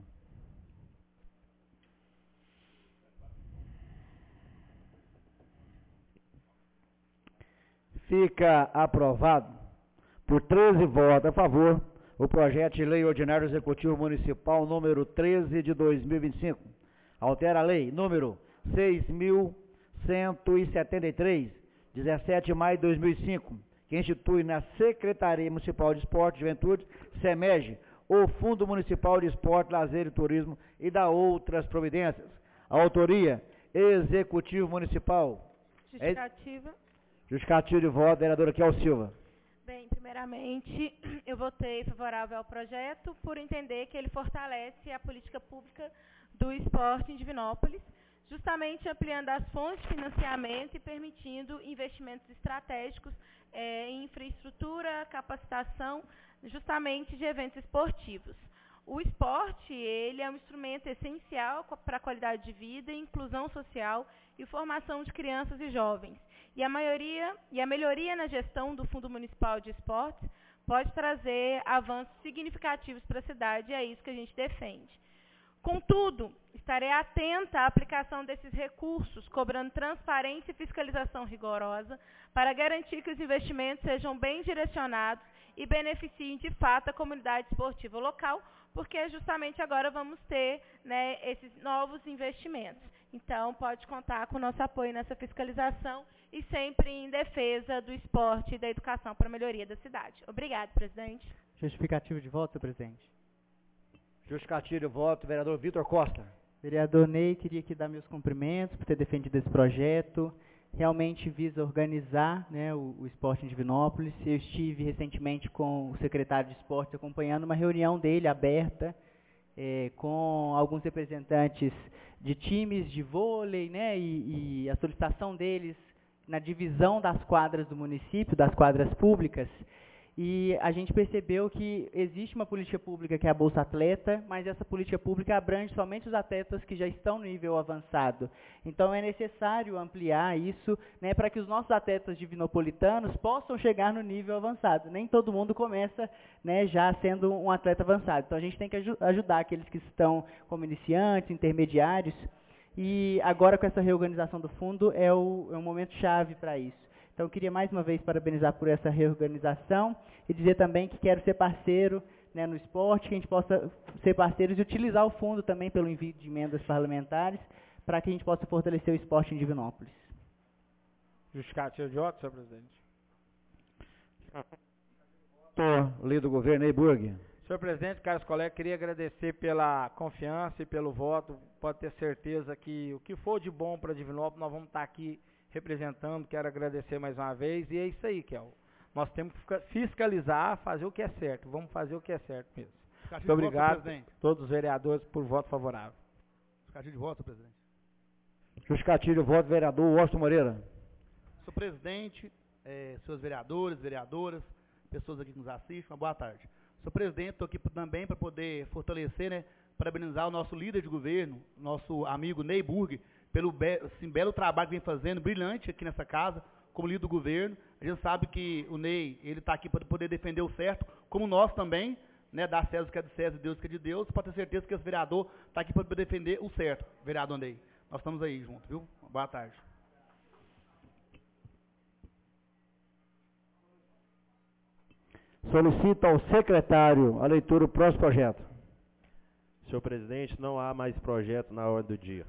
Fica aprovado por 13 votos a favor o projeto de lei ordinário executivo municipal número 13 de 2025. Altera a lei número 6.173, 17 de maio de 2005, que que institui na Secretaria Municipal de Esporte e Juventude, SEMEG, o Fundo Municipal de Esporte, Lazer e Turismo e da outras providências. A autoria, Executivo Municipal. Justificativa. Justificativo de voto, vereadora Kel Silva. Bem, primeiramente, eu votei favorável ao projeto por entender que ele fortalece a política pública do esporte em Divinópolis, justamente ampliando as fontes de financiamento e permitindo investimentos estratégicos em infraestrutura, capacitação, justamente de eventos esportivos. O esporte, ele é um instrumento essencial para a qualidade de vida, inclusão social e formação de crianças e jovens. E a melhoria na gestão do Fundo Municipal de Esportes pode trazer avanços significativos para a cidade, e é isso que a gente defende. Contudo, estarei atenta à aplicação desses recursos, cobrando transparência e fiscalização rigorosa para garantir que os investimentos sejam bem direcionados e beneficiem de fato a comunidade esportiva local, porque justamente agora vamos ter, né, esses novos investimentos. Então, pode contar com o nosso apoio nessa fiscalização e sempre em defesa do esporte e da educação para a melhoria da cidade. Obrigada, presidente. Justificativo de voto, senhor presidente. Justificativo de voto, vereador Vitor Costa. Vereador Ney, queria aqui dar meus cumprimentos por ter defendido esse projeto. Realmente visa organizar, né, o esporte em Divinópolis. Eu estive recentemente com o secretário de esportes acompanhando uma reunião dele aberta com alguns representantes de times de vôlei, né, e a solicitação deles na divisão das quadras do município, das quadras públicas. E a gente percebeu que existe uma política pública que é a Bolsa Atleta, mas essa política pública abrange somente os atletas que já estão no nível avançado. Então é necessário ampliar isso, né, para que os nossos atletas divinopolitanos possam chegar no nível avançado. Nem todo mundo começa, né, já sendo um atleta avançado. Então a gente tem que ajudar aqueles que estão como iniciantes, intermediários, e agora com essa reorganização do fundo é um momento chave para isso. Então, eu queria mais uma vez parabenizar por essa reorganização e dizer também que quero ser parceiro, né, no esporte, que a gente possa ser parceiros e utilizar o fundo também pelo envio de emendas parlamentares para que a gente possa fortalecer o esporte em Divinópolis. Justificativo de voto, senhor presidente. Líder do governo, Neyburg. Senhor presidente, caros colegas, queria agradecer pela confiança e pelo voto. Pode ter certeza que o que for de bom para Divinópolis, nós vamos estar aqui representando. Quero agradecer mais uma vez. E é isso aí, Kel. Nós temos que fiscalizar, fazer o que é certo. Vamos fazer o que é certo mesmo. Muito obrigado a todos os vereadores por voto favorável. Justificativo de voto, senhor presidente. Justificativo de voto, vereador Washington Moreira. Senhor presidente, senhores vereadores, vereadoras, pessoas aqui que nos assistem, uma boa tarde. Senhor presidente, estou aqui também para poder fortalecer, né, parabenizar o nosso líder de governo, nosso amigo Neyburg, pelo belo trabalho que vem fazendo, brilhante aqui nessa casa, como líder do governo. A gente sabe que o Ney, ele está aqui para poder defender o certo, como nós também, né, dar César o que é de César e Deus o que é de Deus. Pode ter certeza que esse vereador está aqui para poder defender o certo, vereador Ney. Nós estamos aí juntos, viu? Boa tarde. Solicito ao secretário a leitura do próximo projeto. Senhor presidente, não há mais projeto na ordem do dia.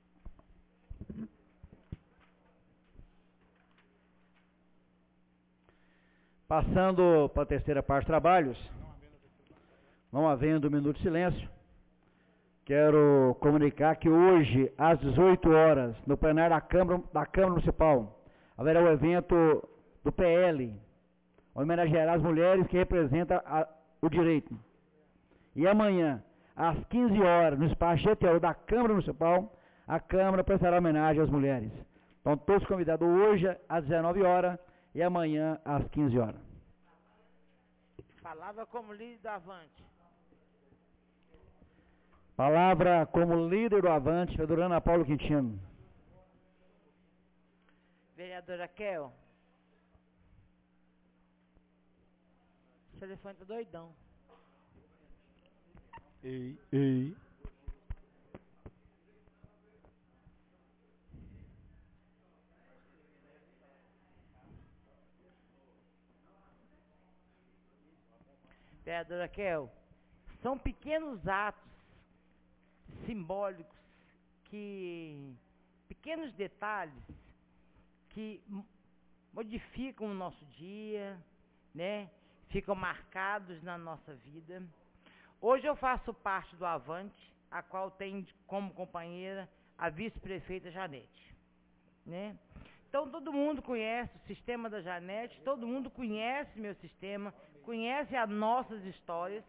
Passando para a terceira parte dos trabalhos, não havendo um minuto de silêncio, quero comunicar que hoje, às 18 horas, no plenário da Câmara Municipal, haverá o evento do PL, homenageará as mulheres que representam o direito. E amanhã, às 15 horas, no espaço GTO da Câmara Municipal, a Câmara prestará homenagem às mulheres. Então, todos convidados hoje às 19 horas e amanhã às 15 horas. Palavra como líder do Avante. Palavra como líder do Avante, vereadora Ana Paula Quintino. Vereadora Kel. O telefone tá doidão. Ei. Vereadora Kel, são pequenos atos simbólicos, pequenos detalhes que modificam o nosso dia, né? Ficam marcados na nossa vida. Hoje eu faço parte do Avante, a qual tem como companheira a vice-prefeita Janete, né? Então todo mundo conhece o sistema da Janete, todo mundo conhece meu sistema, conhece as nossas histórias,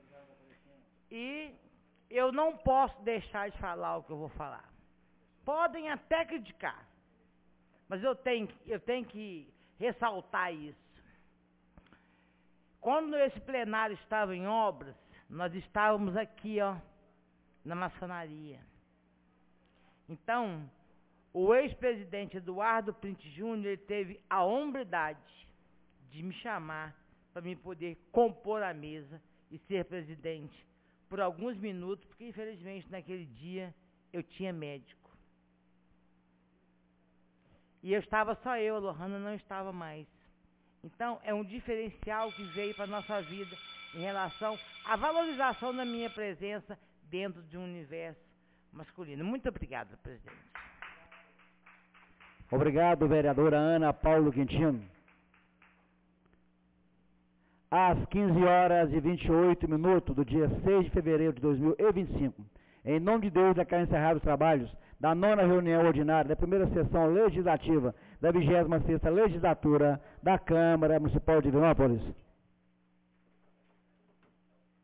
e eu não posso deixar de falar o que eu vou falar. Podem até criticar, mas eu tenho que ressaltar isso. Quando esse plenário estava em obras, nós estávamos aqui, ó, na maçonaria. Então, o ex-presidente Eduardo Print Júnior, ele teve a hombridade de me chamar para me poder compor a mesa e ser presidente por alguns minutos, porque infelizmente naquele dia eu tinha médico. E eu estava só eu, a Lohana não estava mais. Então, é um diferencial que veio para a nossa vida em relação à valorização da minha presença dentro de um universo masculino. Muito obrigada, presidente. Obrigado, vereadora Ana Paulo Quintino. Às 15h28 do dia 6 de fevereiro de 2025, em nome de Deus, declaro encerrados os trabalhos da 9ª reunião ordinária da primeira sessão legislativa da 26ª Legislatura da Câmara Municipal de Divinópolis.